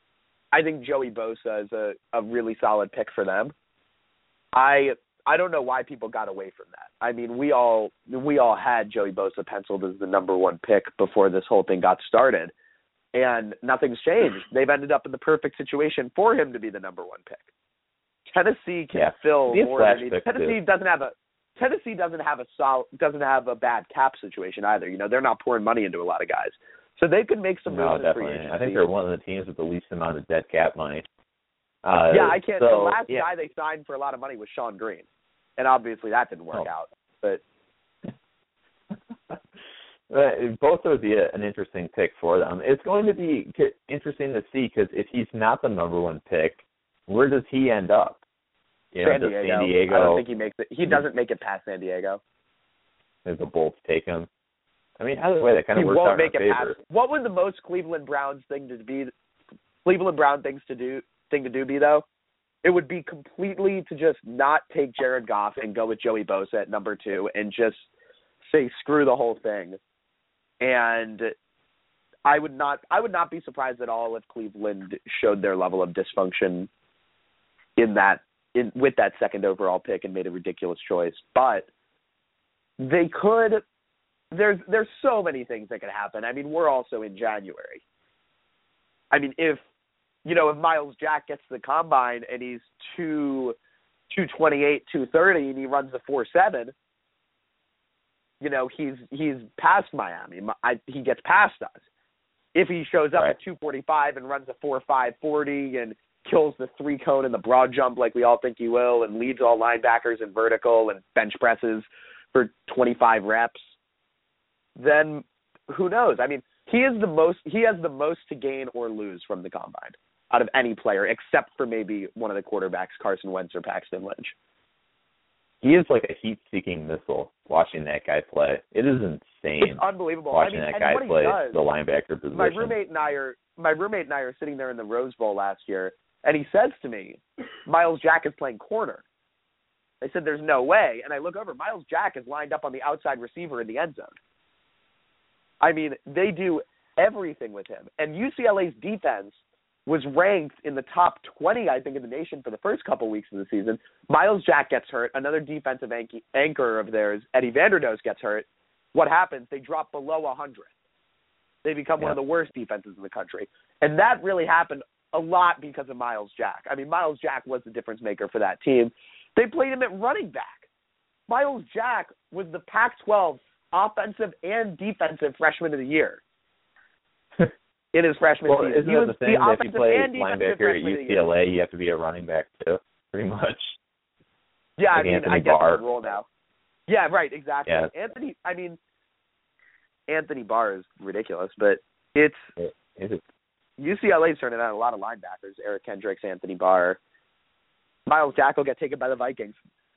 I think Joey Bosa is a, a really solid pick for them. I I don't know why people got away from that. I mean, we all we all had Joey Bosa penciled as the number one pick before this whole thing got started, and nothing's changed. They've ended up in the perfect situation for him to be the number one pick. Tennessee can
yeah.
fill
Be a
more
flash
than
pick,
Tennessee
too.
doesn't have a Tennessee doesn't have a sol, doesn't have a bad cap situation either. You know, they're not pouring money into a lot of guys, so they could make some
No,
moves in free
definitely.
agency.
I think they're one of the teams with the least amount of dead cap money. Uh,
yeah, I can't.
So,
the last
yeah.
guy they signed for a lot of money was Sean Green, and obviously that didn't work
Oh.
out. But
both would be a, an interesting pick for them. It's going to be interesting to see because if he's not the number one pick, where does he end up? You know,
San
does
Diego.
San Diego.
I don't think he makes it. He doesn't make it past San Diego.
Does the Bolts take him? I mean, either way, that kind
He
of works
won't
out in
make
our
it
favor.
past. What would the most Cleveland Browns thing to be? Cleveland Brown things to do thing to do be though? It would be completely to just not take Jared Goff and go with Joey Bosa at number two and just say screw the whole thing. And I would not I would not be surprised at all if Cleveland showed their level of dysfunction in that in with that second overall pick and made a ridiculous choice. But they could there's there's so many things that could happen. I mean, we're also in January. I mean, if you know, if Miles Jack gets to the combine and he's two two twenty eight, two thirty and he runs the four seven, you know, he's he's past Miami. I, he gets past us. If he shows up
right.
at two forty-five and runs a four five forty and kills the three cone and the broad jump like we all think he will and leads all linebackers in vertical and bench presses for twenty-five reps, then who knows? I mean, he is the most he has the most to gain or lose from the combine out of any player except for maybe one of the quarterbacks, Carson Wentz or Paxton Lynch.
He is like a heat-seeking missile watching that guy play. It is insane.
It's unbelievable.
Watching
I mean,
that
and
guy
what he
play
does,
the linebacker position.
My roommate and I are my roommate and I are sitting there in the Rose Bowl last year, and he says to me, Miles Jack is playing corner. I said, there's no way. And I look over, Miles Jack is lined up on the outside receiver in the end zone. I mean, they do everything with him. And U C L A's defense was ranked in the top twenty, I think, in the nation for the first couple weeks of the season. Miles Jack gets hurt. Another defensive anch- anchor of theirs, Eddie Vanderdoes, gets hurt. What happens? They drop below one hundred. They become
yeah.
one of the worst defenses in the country. And that really happened a lot because of Miles Jack. I mean, Miles Jack was the difference maker for that team. They played him at running back. Miles Jack was the Pac twelve offensive and defensive freshman of the year. In his freshman
well,
season.
Isn't
He
that
was
the thing that if you play
and defensive
linebacker at
freshman
U
of the
C L A, you have to be a running back too, pretty much.
Yeah,
like
I mean,
Anthony
I guess
Barr.
that's the rule now. Yeah, right, exactly.
Yeah.
Anthony, I mean, Anthony Barr is ridiculous, but it's
It, it,
U C L A's turning out a lot of linebackers. Eric Kendricks, Anthony Barr. Miles Jack will get taken by the Vikings.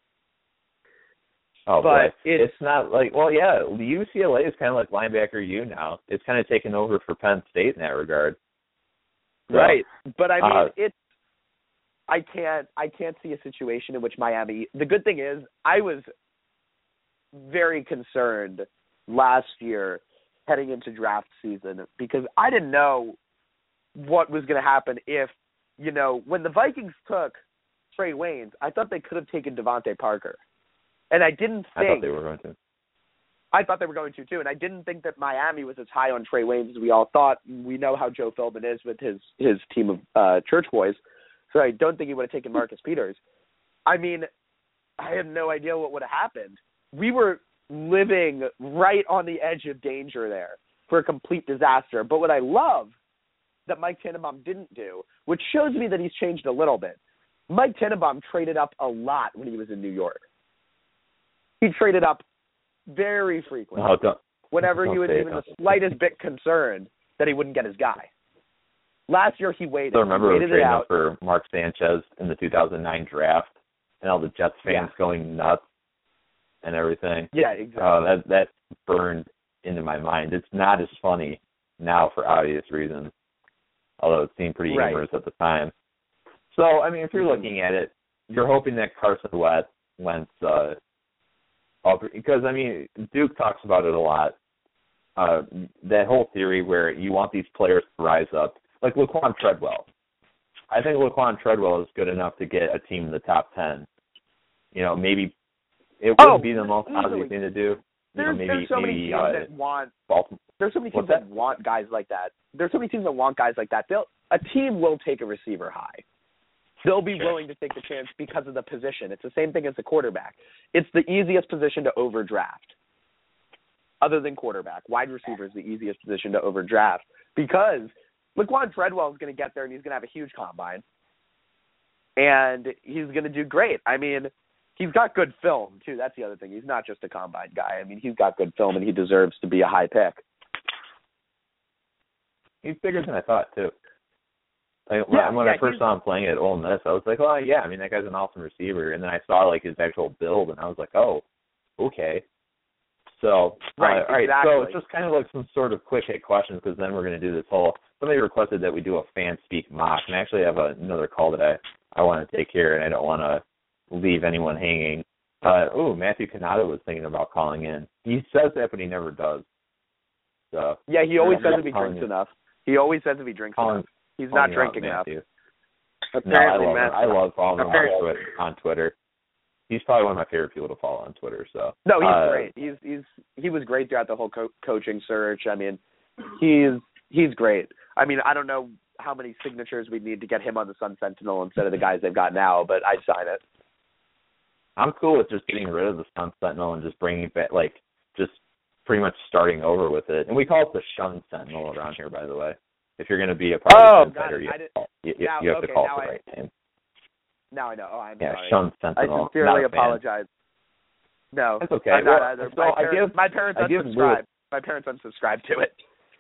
oh,
But
boy.
it's-
It's not like, well, yeah, the U C L A is kind of like linebacker U now. It's kind of taken over for Penn State in that regard. So,
Right, but I mean,
uh,
it's. I can't. I can't see a situation in which Miami. The good thing is, I was very concerned last year heading into draft season because I didn't know what was going to happen if, you know, when the Vikings took Trey Waynes, I thought they could have taken Devontae Parker, and I didn't think.
I thought they were going to.
I thought they were going to, too, and I didn't think that Miami was as high on Trey Waynes as we all thought. We know how Joe Philbin is with his, his team of uh, church boys, so I don't think he would have taken Marcus Peters. I mean, I have no idea what would have happened. We were living right on the edge of danger there for a complete disaster. But what I love that Mike Tannenbaum didn't do, which shows me that he's changed a little bit, Mike Tannenbaum traded up a lot when he was in New York. He traded up very frequently.
No, don't,
whenever
don't
he was
say it,
even the
don't.
slightest bit concerned that he wouldn't get his guy. Last year he waited.
I remember
he waited
trading
it out.
up for Mark Sanchez in the two thousand nine draft, and all the Jets fans
Yeah.
going nuts and everything.
Yeah, exactly.
Uh, that that burned into my mind. It's not as funny now for obvious reasons, although it seemed pretty
Right.
humorous at the time. So, I mean, if you're
Mhm.
looking at it, you're hoping that Carson Wentz, Wentz uh, because, I mean, Duke talks about it a lot, uh, that whole theory where you want these players to rise up, like Laquan Treadwell. I think Laquan Treadwell is good enough to get a team in the top ten. You know, maybe it wouldn't
Oh,
be the most
easily.
obvious thing to do. You
There's,
know, maybe,
there's so
maybe,
many teams
uh,
that want
Baltimore.
there's so many teams
What's that?
that want guys like that. There's so many teams that want guys like that. They'll a team will take a receiver high. They'll be
Sure.
willing to take the chance because of the position. It's the same thing as the quarterback. It's the easiest position to overdraft. Other than quarterback, wide receiver is the easiest position to overdraft because Laquan Treadwell is going to get there and he's going to have a huge combine, and he's going to do great. I mean, he's got good film too. That's the other thing. He's not just a combine guy. I mean, he's got good film and he deserves to be a high pick.
He's bigger than I thought too. Like, when,
Yeah,
when
yeah,
I first saw him playing at Ole Miss, I was like, "Oh yeah, I mean that guy's an awesome receiver." And then I saw like his actual build, and I was like, "Oh, okay." So,
Right,
uh, all right.
exactly.
So it's just kind of like some sort of quick hit questions because then we're going to do this whole. Somebody requested that we do a fan speak mock, and I actually have a, another call that I I want to take here, and I don't want to leave anyone hanging. Uh, oh, Matthew Canada was thinking about calling in. He says that, but he never does. So
Yeah, he always
Yeah,
says if he
calling
drinks
you.
enough. He always says if he drinks
Calling-
enough. He's
calling
not
you out,
drinking enough.
Matthew.
Apparently,
no, I love
Matt.
him. I love following him
apparently-
on Twitter, on Twitter. He's probably one of my favorite people to follow on Twitter. So
No, he's
uh,
great. He's he's he was great throughout the whole co- coaching search. I mean, he's he's great. I mean, I don't know how many signatures we'd need to get him on the Sun Sentinel instead of the guys they've got now, but I'd sign it.
I'm cool with just getting rid of the Sun Sentinel and just bringing it back, like just pretty much starting over with it. And we call it the Shun Sentinel around here, by the way. If you're going to be a part
Oh,
of the
got
Insider,
it.
you,
I did-
you, you,
now-
you have
okay,
to call
now
it the
I-
right name.
Now I know. Oh, I'm
Yeah,
sorry.
Shun
I
Sentinel.
sincerely
Not a fan.
apologize. No,
That's okay.
I'm not
Well,
either.
so
My,
I
parents,
give-
my parents
I give
unsubscribed.
Lewis-
My parents unsubscribed to it.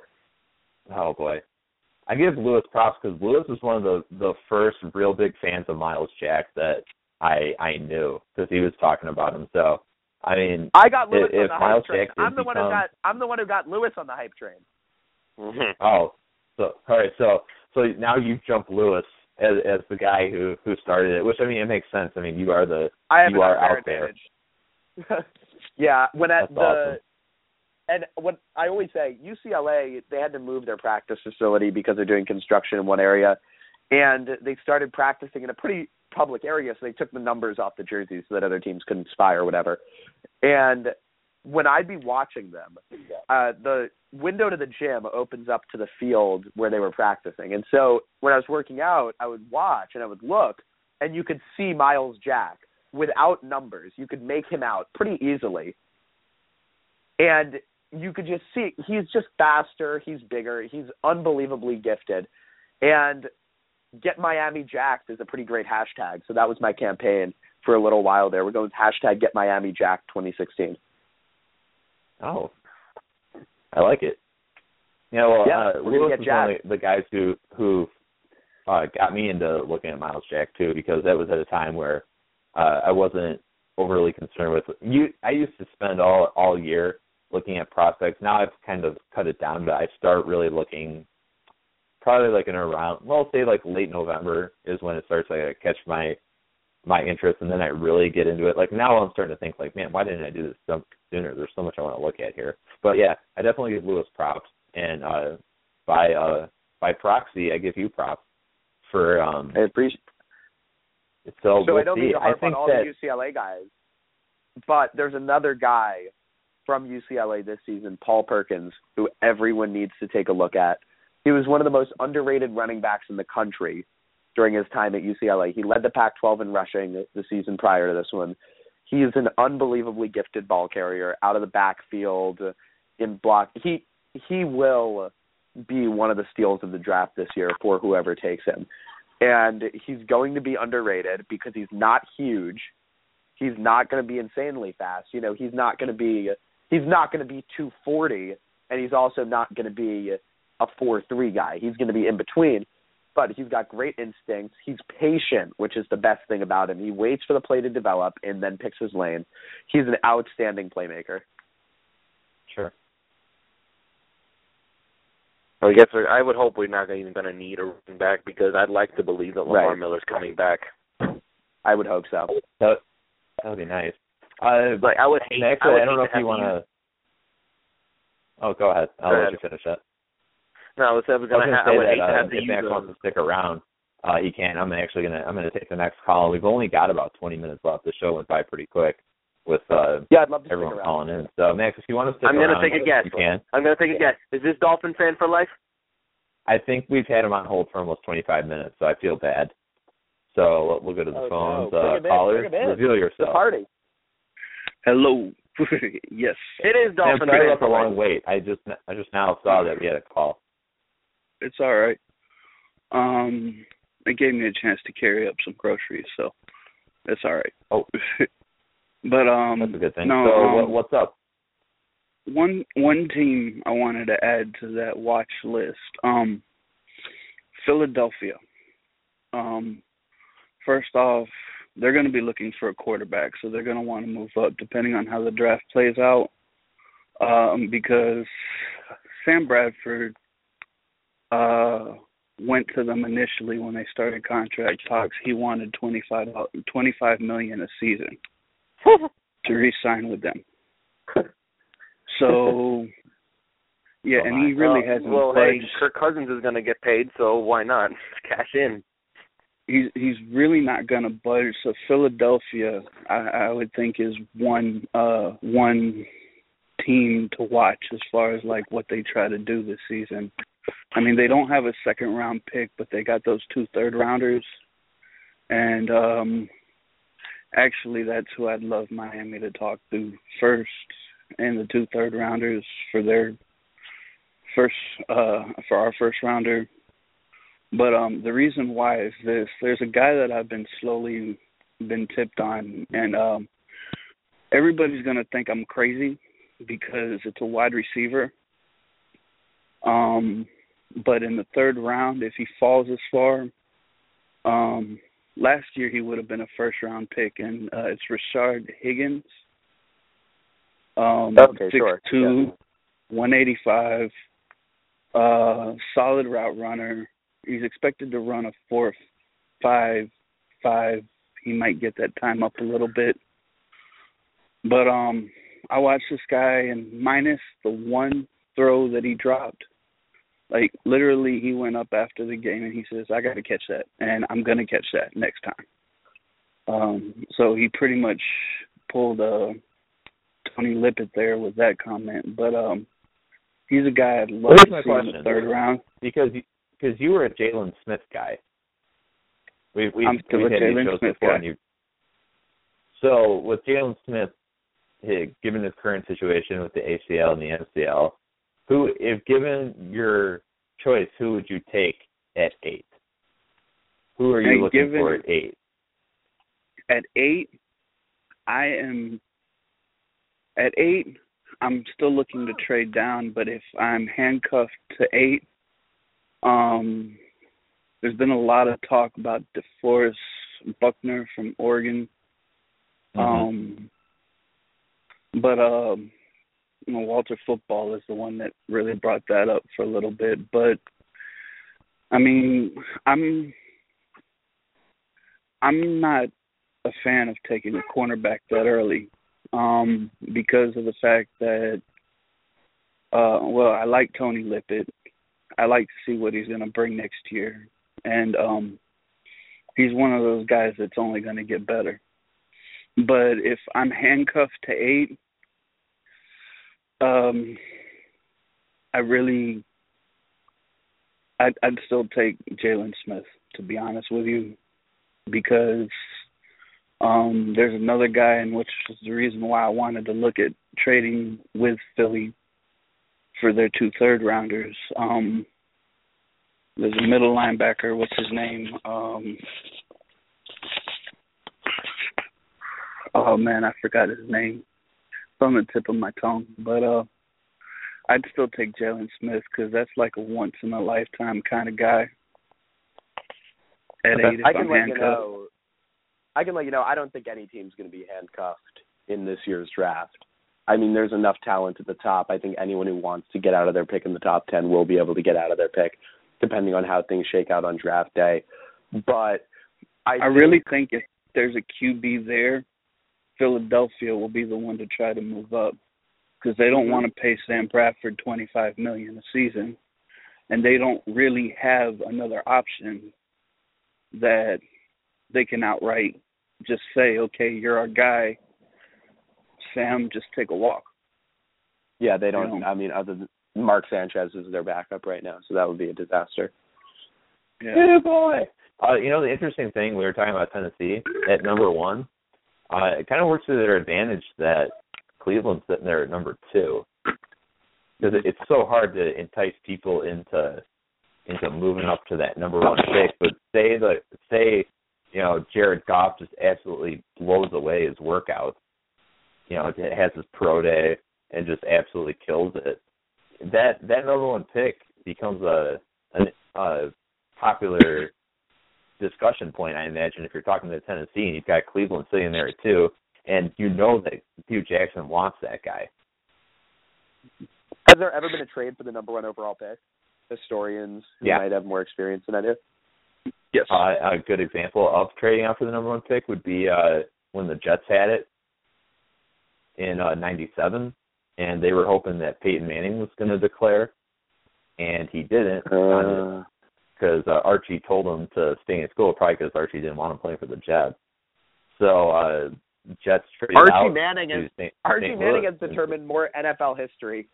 Oh boy, I give Lewis props because Lewis was one of the the first real big fans of Miles Jack that I I knew because he was talking about him. So I mean,
I got Lewis
if,
on
if
the
Miles
hype train.
Jack did
I'm the one who
become-
got. I'm the one who got Lewis on the hype train.
Oh, so all right, so so now you've jumped Lewis as as the guy who who started it, which I mean it makes sense. I mean you are the
I have
you
an
are
unfair
out there.
advantage. Yeah, when at
That's
the
awesome.
and what I always say, U C L A, they had to move their practice facility because they're doing construction in one area, and they started practicing in a pretty public area, so they took the numbers off the jerseys so that other teams couldn't spy or whatever. And when I'd be watching them, uh, the window to the gym opens up to the field where they were practicing. And so when I was working out, I would watch and I would look, and you could see Miles Jack without numbers. You could make him out pretty easily. And you could just see he's just faster, he's bigger, he's unbelievably gifted. And Get Miami Jacked is a pretty great hashtag. So that was my campaign for a little while there. We're going with hashtag Get Miami Jacked twenty sixteen.
Oh, I like it. Yeah, well,
Yeah,
uh,
we're gonna
Lewis
get
was one
Jack.
of the, the guys who who uh, got me into looking at Miles Jack too, because that was at a time where uh, I wasn't overly concerned with you. I used to spend all all year looking at prospects. Now I've kind of cut it down, but I start really looking probably like in around, well, say like late November is when it starts to like, catch my my interest, and then I really get into it. Like now I'm starting to think like, man, why didn't I do this so sooner? There's so much I want to look at here. But yeah, I definitely give Lewis props, and uh, by uh, by proxy, I give you props for. Um,
I appreciate.
so
So
we'll
I don't
see.
mean to harp
I think
on all
that
the U C L A guys, but there's another guy from U C L A this season, Paul Perkins, who everyone needs to take a look at. He was one of the most underrated running backs in the country during his time at U C L A. He led the Pac twelve in rushing the season prior to this one. He is an unbelievably gifted ball carrier out of the backfield in block. He he will be one of the steals of the draft this year for whoever takes him. And he's going to be underrated because he's not huge. He's not going to be insanely fast. You know, he's not going to be he's not going to be two forty, and he's also not going to be a four three guy. He's going to be in between, but he's got great instincts. He's patient, which is the best thing about him. He waits for the play to develop and then picks his lane. He's an outstanding playmaker.
sure.
I guess I would hope we're not even going to need a running back because I'd like to believe that Lamar
Right.
Miller's coming back.
I would hope so.
That that would be nice. Uh,
Like I would hate.
and actually,
I, would
I don't
hate
know
to
if you
have
want
use-
to. Oh, go ahead. I'll
Go
let
ahead.
you finish that.
No, I was, I was
I was
going to.
gonna
Ha-
say
I would
that
hate to
uh,
have to
if
use
Max
a-
wants to stick around, uh, he can. I'm actually gonna I'm gonna take the next call. We've only got about twenty minutes left. The show went by pretty quick with uh,
yeah, I'd love to
everyone
stick around.
calling in. So Max, if you want to stick
I'm
around,
gonna take a guess.
you can.
I'm gonna take a guess. Is this Dolphin fan for life?
I think we've had him on hold for almost twenty-five minutes, so I feel bad. So we'll go to the
Oh,
phones.
no.
Uh,
Bring 'em in,
callers,
bring 'em in.
reveal
It's a
yourself.
party.
Hello. Yes.
It is
Yeah,
Dolphin
sorry
fan
about the
for
long
life.
wait. I just I just now saw that we had a call.
It's all right. Um, it gave me a chance to carry up some groceries, so it's all right.
Oh,
but um,
that's a good thing.
no,
so
um,
what, what's up?
One one team I wanted to add to that watch list. Um, Philadelphia. Um, first off, they're going to be looking for a quarterback, so they're going to want to move up depending on how the draft plays out. Um, because Sam Bradford uh, went to them initially when they started contract talks. He wanted twenty-five, twenty-five million dollars a season to re-sign with them. So, yeah,
Oh
and
my.
he really
well,
hasn't
well, hey,
budged.
Kirk Cousins is gonna get paid, so why not cash in?
He's he's really not going to budge. So Philadelphia, I, I would think, is one uh, one team to watch as far as like what they try to do this season. I mean, they don't have a second round pick, but they got those two third rounders, and um, actually, that's who I'd love Miami to talk to first, and the two third rounders for their first uh, for our first rounder. But um, the reason why is this: there's a guy that I've been slowly been tipped on, and um, everybody's gonna think I'm crazy because it's a wide receiver. Um, but in the third round, if he falls this far, um, last year he would have been a first round pick, and uh, it's Rashard Higgins. Um,
Okay,
six
sure.
two,
Yeah.
one eighty-five, uh, solid route runner. He's expected to run a four, five, five. He might get that time up a little bit. But um, I watched this guy, and minus the one throw that he dropped, like literally he went up after the game and he says, I got to catch that, and I'm going to catch that next time. Um, so he pretty much pulled uh, Tony Lippett there with that comment. But um, he's a guy I'd love
Here's
to
my
see in
question.
the third round.
Because you, because you were a Jalen Smith guy. We we
I'm still
we've
a
had these
Jalen
shows
Smith
before,
guy.
and you. So with Jalen Smith, eh, given his current situation with the A C L and the M C L, who, if given your choice, who would you take at eight? Who are you
Hey,
looking
given-
for at eight?
At eight, I am at eight. I'm still looking to trade down, but if I'm handcuffed to eight, um, there's been a lot of talk about DeForest Buckner from Oregon.
Mm-hmm.
Um, but um, you know, Walter Football is the one that really brought that up for a little bit. But I mean, I'm I'm not a fan of taking a cornerback that early, um, because of the fact that, uh, well, I like Tony Lippett. I like to see what he's going to bring next year, and um, he's one of those guys that's only going to get better. But if I'm handcuffed to eight, um, I really, I'd, I'd still take Jalen Smith, to be honest with you, because um, there's another guy, and which is the reason why I wanted to look at trading with Philly for their two third rounders. Um, there's a middle linebacker. What's his name? Um, oh man, I forgot his name. It's on the tip of my tongue. But uh, I'd still take Jalen Smith because that's like a once in a lifetime kind of guy. At eight, if
I can
I'm
let
handcuffed.
you know. I can let you know. I don't think any team's going to be handcuffed in this year's draft. I mean, there's enough talent at the top. I think anyone who wants to get out of their pick in the top ten will be able to get out of their pick, depending on how things shake out on draft day. But I,
I
think,
really think if there's a Q B there, Philadelphia will be the one to try to move up because they don't
Mhm.
want to pay Sam Bradford twenty-five million dollars a season, and they don't really have another option that they can outright just say, okay, you're our guy, Sam, just take a walk.
Yeah, they don't.
You know?
I mean, other than Mark Sanchez is their backup right now, so that would be a disaster.
Yeah,
yeah boy. Uh, you know, the interesting thing, we were talking about Tennessee at number one. Uh, it kind of works to their advantage that Cleveland's sitting there at number two, because it, it's so hard to entice people into into moving up to that number one pick. But say the say you know Jared Goff just absolutely blows away his workouts. You know, it has his pro day and just absolutely kills it. That that number one pick becomes a a, a popular discussion point, I imagine, if you're talking to Tennessee and you've got Cleveland sitting there at two, and you know that Hugh Jackson wants that guy.
Has there ever been a trade for the number one overall pick? Historians who
yeah.
might have more experience than I do.
Yes.
Uh, a good example of trading out for the number one pick would be uh, when the Jets had it in uh, ninety-seven, and they were hoping that Peyton Manning was going to declare, and he didn't. Uh, Because uh, Archie told him to stay in school, probably because Archie didn't want him playing for the Jets. So uh, Jets traded
Archie
out.
Manning has
Saint,
Archie
Saint
Manning
Louis.
has determined more N F L history.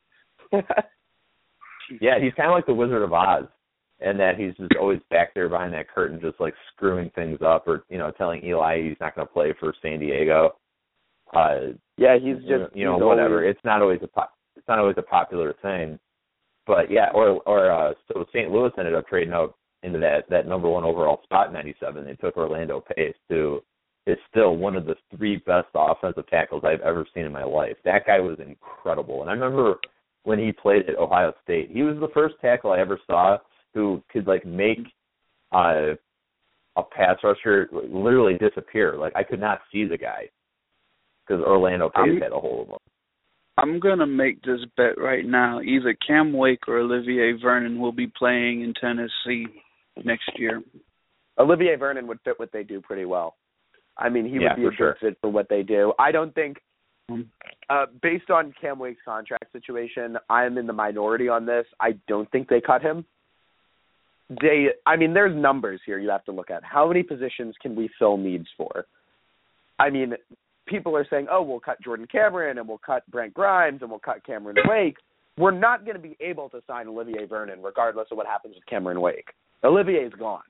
Yeah, he's kind of like the Wizard of Oz, and that he's just always back there behind that curtain, just like screwing things up, or you know, telling Eli he's not going to play for San Diego. Uh,
yeah, he's just
you know
he's
whatever.
Always...
It's not always a po- it's not always a popular thing, but yeah, or or uh, so Saint Louis ended up trading out into that, that number one overall spot in ninety-seven. They took Orlando Pace, who is still one of the three best offensive tackles I've ever seen in my life. That guy was incredible. And I remember when he played at Ohio State, he was the first tackle I ever saw who could, like, make uh, a pass rusher literally disappear. Like, I could not see the guy because Orlando Pace I'm, had a hold of him.
I'm going to make this bet right now. Either Cam Wake or Olivier Vernon will be playing in Tennessee next year.
Olivier Vernon would fit what they do pretty well. I mean, he
yeah,
would be a good
sure.
fit for what they do. I don't think, uh, based on Cam Wake's contract situation, I am in the minority on this. I don't think they cut him. They, I mean, there's numbers here you have to look at. How many positions can we fill needs for? I mean, people are saying, oh, we'll cut Jordan Cameron and we'll cut Brent Grimes and we'll cut Cameron Wake. We're not going to be able to sign Olivier Vernon regardless of what happens with Cameron Wake. Olivier's gone.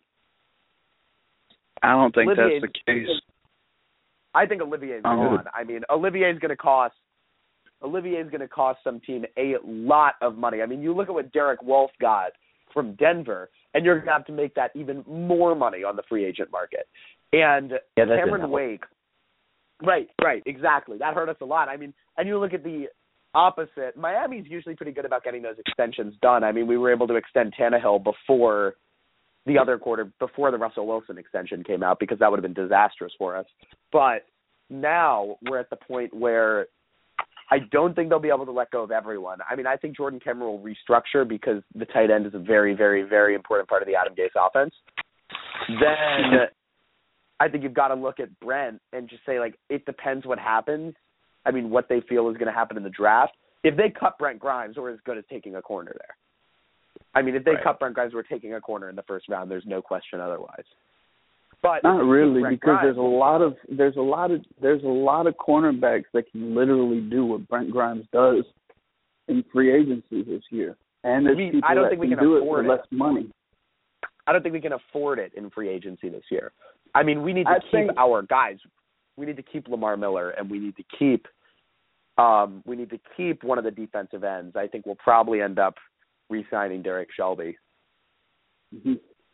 I don't think
Olivier's,
that's the case.
I think Olivier's
um,
gone. I mean, Olivier's going to cost Olivier's going to cost some team a lot of money. I mean, you look at what Derek Wolfe got from Denver, and you're going to have to make that even more money on the free agent market. And
yeah,
Cameron Wake, right, right, exactly. That hurt us a lot. I mean, and you look at the opposite. Miami's usually pretty good about getting those extensions done. I mean, we were able to extend Tannehill before the other quarter, before the Russell Wilson extension came out, because that would have been disastrous for us. But now we're at the point where I don't think they'll be able to let go of everyone. I mean, I think Jordan Cameron will restructure because the tight end is a very, very, very important part of the Adam Gase offense. Then I think you've got to look at Brent and just say, like, it depends what happens. I mean, what they feel is going to happen in the draft. If they cut Brent Grimes, we're as good as taking a corner there. I mean, if they
right.
cut Brent Grimes, we're taking a corner in the first round. There's no question otherwise. But
not really,
Brent
because
Grimes,
there's a lot of there's a lot of there's a lot of cornerbacks that can literally do what Brent Grimes does in free agency this year, and there's
we,
people
I don't
that
think we
can
can
do it
afford
for
it.
less money.
I don't think we can afford it in free agency this year. I mean, we need to
I
keep
think,
our guys. We need to keep Lamar Miller, and we need to keep um, we need to keep one of the defensive ends. I think we'll probably end up re-signing Derek Shelby.
Mm-hmm.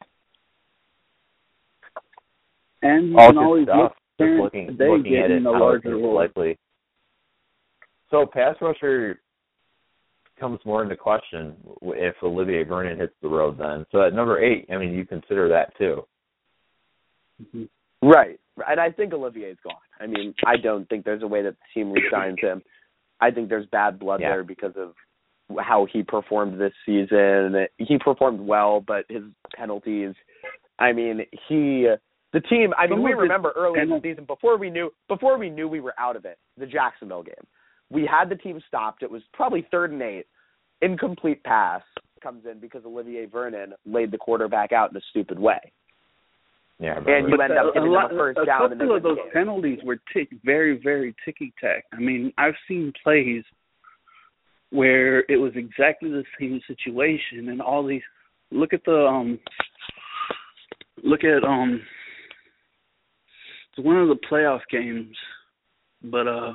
And you
All
can always
stuff.
look
Just looking,
today
looking at it,
a
how
larger
it's
role.
likely. So pass rusher comes more into question if Olivier Vernon hits the road then. So at number eight, I mean, you consider that too.
Mm-hmm.
Right. And I think Olivier's gone. I mean, I don't think there's a way that the team re-signs him. I think there's bad blood
yeah.
there because of how he performed this season. He performed well, but his penalties, I mean, he the team, I mean, we remember early in the season before we knew before we knew we were out of it, the Jacksonville game. We had the team stopped. It was probably third and eight. Incomplete pass comes in because Olivier Vernon laid the quarterback out in a stupid way.
Yeah,
and you end up giving
a,
them a first
a
down.
A couple of those penalties were tick, very, very ticky-tack. I mean, I've seen plays where it was exactly the same situation, and all these. Look at the um. Look at um. It's one of the playoff games, but uh,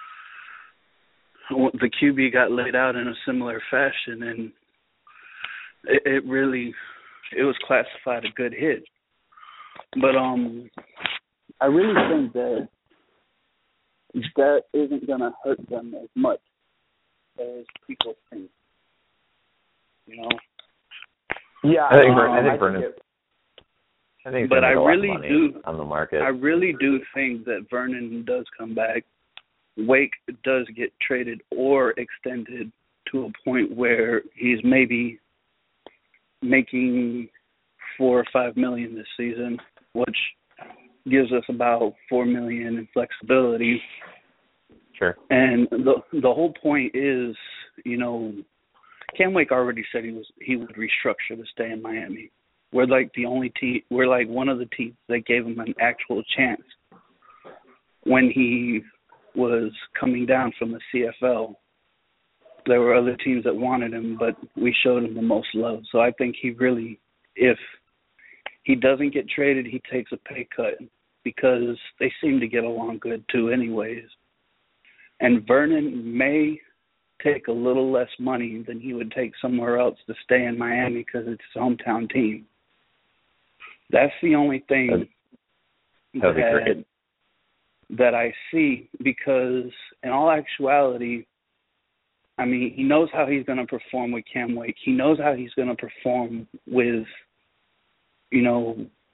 the Q B got laid out in a similar fashion, and it, it really, it was classified a good hit. But um, I really think that that isn't going to hurt them as much as people think. You know.
Yeah, I think.
Um,
I think
I
Vernon.
think it,
I think.
But I really do
on the market.
I really do think that Vernon does come back. Wake does get traded or extended to a point where he's maybe making four or five million this season, which gives us about four million in flexibility.
Sure.
And the the whole point is, you know, Cam Wake already said he was he would restructure to stay in Miami. We're like the only team. We're like one of the teams that gave him an actual chance when he was coming down from the C F L. There were other teams that wanted him, but we showed him the most love. So I think he really, if he doesn't get traded, he takes a pay cut because they seem to get along good too anyways. And Vernon may take a little less money than he would take somewhere else to stay in Miami because it's his hometown team. That's the only thing
That'd be
that,
great.
that I see, because in all actuality, I mean, he knows how he's going to perform with Cam Wake. He knows how he's going to perform with, you know,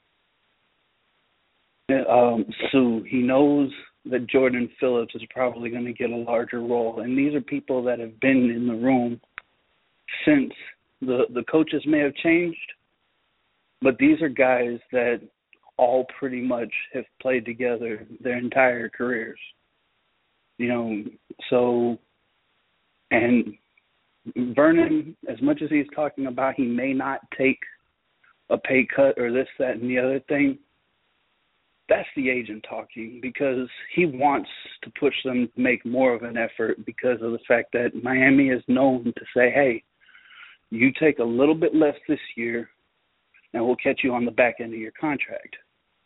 um, Sue. He knows that Jordan Phillips is probably going to get a larger role. And these are people that have been in the room since the, the coaches may have changed, but these are guys that all pretty much have played together their entire careers. You know, so, and Vernon, as much as he's talking about he may not take a pay cut or this, that, and the other thing, that's the agent talking, because he wants to push them to make more of an effort because of the fact that Miami is known to say, hey, you take a little bit less this year and we'll catch you on the back end of your contract.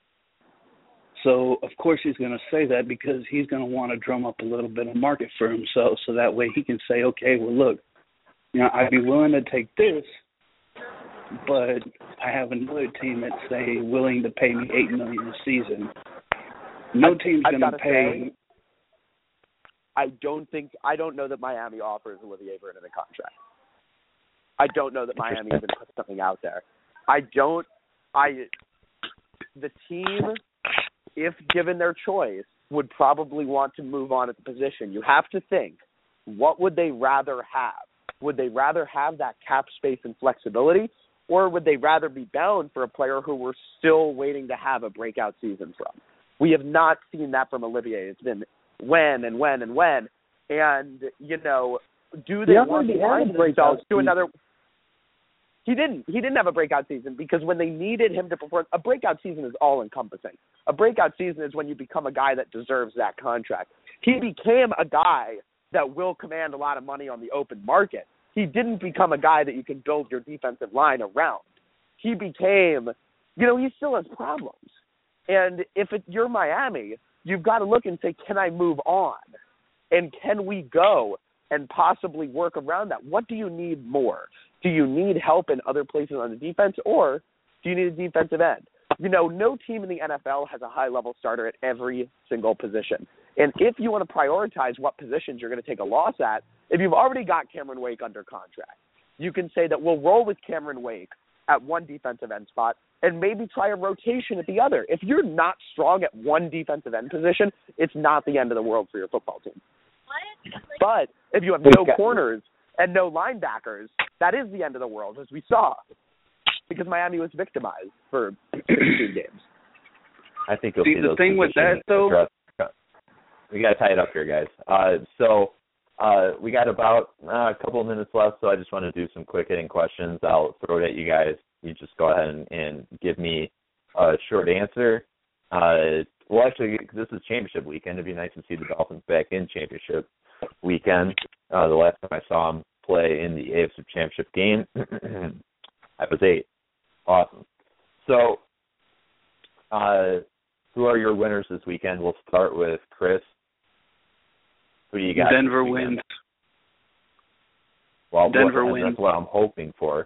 So, of course, he's going to say that because he's going to want to drum up a little bit of market for himself so that way he can say, okay, well, look, you know, I'd be willing to take this, but I have another team that's, say, willing to pay me eight million dollars a season. No team's going to pay.
Say, I don't think I don't know that Miami offers Olivier Vernon a contract. I don't know that Miami even put something out there. I don't. I the team, if given their choice, would probably want to move on at the position. You have to think, what would they rather have? Would they rather have that cap space and flexibility, or would they rather be bound for a player who we're still waiting to have a breakout season from? We have not seen that from Olivier. It's been when and when and when. And, you know, do they want to find themselves to another – He didn't. He didn't have a breakout season because when they needed him to perform, a breakout season is all-encompassing. A breakout season is when you become a guy that deserves that contract. He became a guy that will command a lot of money on the open market. He didn't become a guy that you can build your defensive line around. He became, you know, he still has problems. And if it, you're Miami, you've got to look and say, can I move on? And can we go and possibly work around that? What do you need more? Do you need help in other places on the defense, or do you need a defensive end? You know, no team in the N F L has a high-level starter at every single position. And if you want to prioritize what positions you're going to take a loss at, if you've already got Cameron Wake under contract, you can say that we'll roll with Cameron Wake at one defensive end spot and maybe try a rotation at the other. If you're not strong at one defensive end position, it's not the end of the world for your football team. But if you have no corners and no linebackers, that is the end of the world, as we saw, because Miami was victimized for sixteen games.
I think you'll
see,
see
the
those
thing with that, though.
addressed. We got to tie it up here, guys. Uh, so uh, we got about uh, a couple of minutes left, so I just want to do some quick hitting questions. I'll throw it at you guys. You just go ahead and, and give me uh, short answer. Uh, well, actually, this is championship weekend. It'd be nice to see the Dolphins back in championship weekend. Uh, the last time I saw them play in the A F C Championship game, I was eight. Awesome. So, uh, who are your winners this weekend? We'll start with Chris. Who do you got?
Denver wins.
Well,
Denver
what,
wins.
That's what I'm hoping for.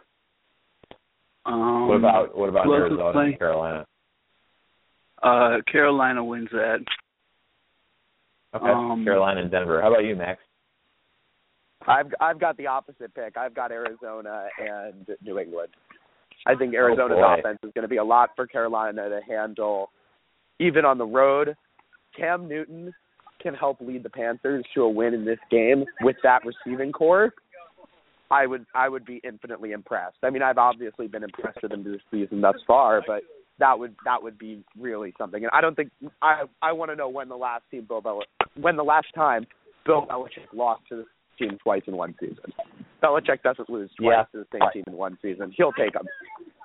Um,
what about what about Arizona
play?
and Carolina?
Uh, Carolina wins that.
Okay,
um,
Carolina and Denver. How about you, Max?
I've I've got the opposite pick. I've got Arizona and New England. I think Arizona's
oh
offense is going to be a lot for Carolina to handle, even on the road. Cam Newton can help lead the Panthers to a win in this game with that receiving core. I would I would be infinitely impressed. I mean, I've obviously been impressed with him this season thus far, but that would that would be really something. And I don't think I I want to know when the last team Bill Bel when the last time Bill Belichick lost to the team twice in one season. Belichick doesn't lose twice
yeah.
to the same team in one season. He'll take them.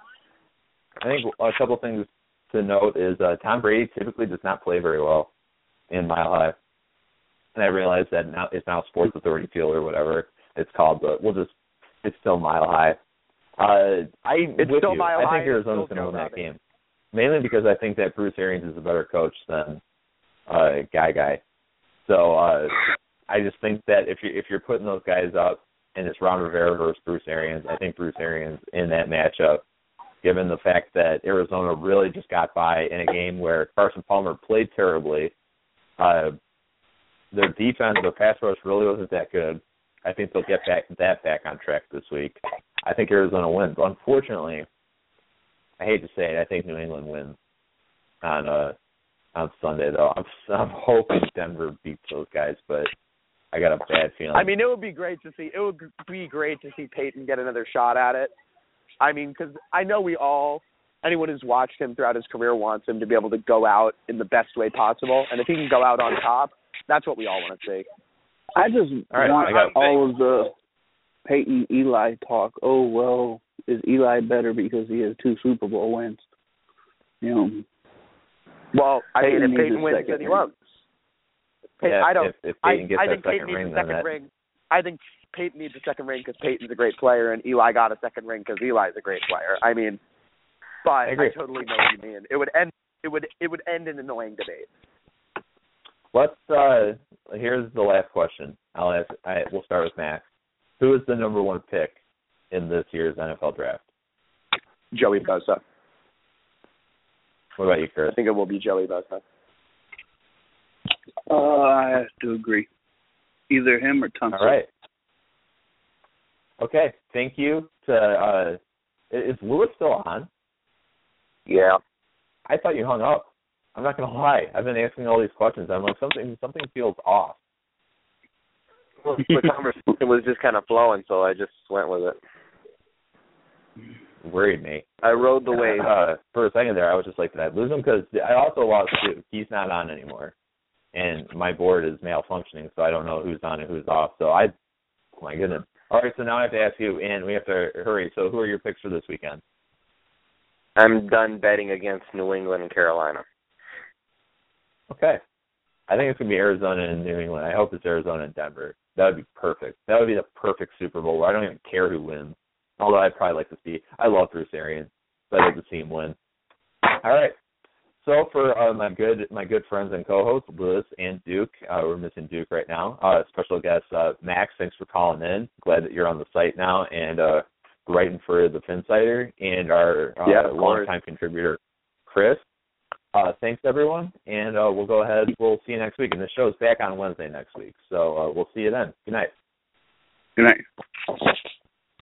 I think a couple things to note is uh, Tom Brady typically does not play very well in Mile High, and I realize that now it's now Sports Authority Field or whatever it's called, but we'll just it's still Mile High. Uh, I
it's
with
still
you.
Mile
I
High.
think Arizona's going to win that game, mainly because I think that Bruce Arians is a better coach than uh, Guy Guy. So uh, I just think that if you if you're putting those guys up and it's Ron Rivera versus Bruce Arians, I think Bruce Arians in that matchup, given the fact that Arizona really just got by in a game where Carson Palmer played terribly. Uh, their defense, their pass rush really wasn't that good. I think they'll get back that back on track this week. I think Arizona wins. Unfortunately, I hate to say it, I think New England wins on uh, on Sunday, though. I'm, I'm hoping Denver beats those guys, but I got a bad feeling.
I mean, it would be great to see. It would be great to see Peyton get another shot at it. I mean, because I know we all, anyone who's watched him throughout his career wants him to be able to go out in the best way possible. And if he can go out on top, that's what we all want to see.
I just
all right,
want
I got
all of the Peyton Eli talk. Oh, well, is Eli better because he has two Super Bowl wins? You know.
Well, I
Peyton
mean, if
needs
Peyton
a
wins,
second
then he
ring.
won't. Pey-
yeah,
I don't.
If, if Peyton
I,
gets
I
that
think
second
Peyton needs
ring,
a
then
second
that,
ring. I think Peyton needs a second ring because Peyton's a great player and Eli got a second ring because Eli's a great player. I mean, but I,
I,
I totally know what you mean. It would end. It would. It would end in an annoying debate.
Let's. Uh, here's the last question. I'll ask. I, we'll start with Max. Who is the number one pick in this year's N F L draft?
Joey Bosa.
What about you, Chris?
I think it will be Joey Bosa.
Uh, I have to agree. Either him or Tunsil.
All right. Okay. Thank you. To uh, is Lewis still on?
Yeah.
I thought you hung up. I'm not gonna lie. I've been asking all these questions. I'm like something. Something feels off.
Well, the conversation was just kind of flowing, so I just went with it.
Worried me.
I rode the wave.
Uh, for a second there, I was just like, did I lose him? Because I also lost too. He's not on anymore, and my board is malfunctioning, so I don't know who's on and who's off. So I, oh my goodness. All right, so now I have to ask you, and we have to hurry. So who are your picks for this weekend?
I'm done betting against New England and Carolina.
Okay. I think it's going to be Arizona and New England. I hope it's Arizona and Denver. That would be perfect. That would be the perfect Super Bowl where I don't even care who wins. Although I'd probably like to see – I love Bruce Arians, but I'd like to see him win. All right. So for uh, my good my good friends and co-hosts, Lewis and Duke, uh, we're missing Duke right now. Uh, special guest, uh, Max, thanks for calling in. Glad that you're on the site now and uh, writing for the Phinsider. And our uh,
yeah,
longtime contributor, Chris. Uh, thanks, everyone, and uh, we'll go ahead. We'll see you next week. And the show's back on Wednesday next week, so uh, we'll see you then. Good night.
Good night.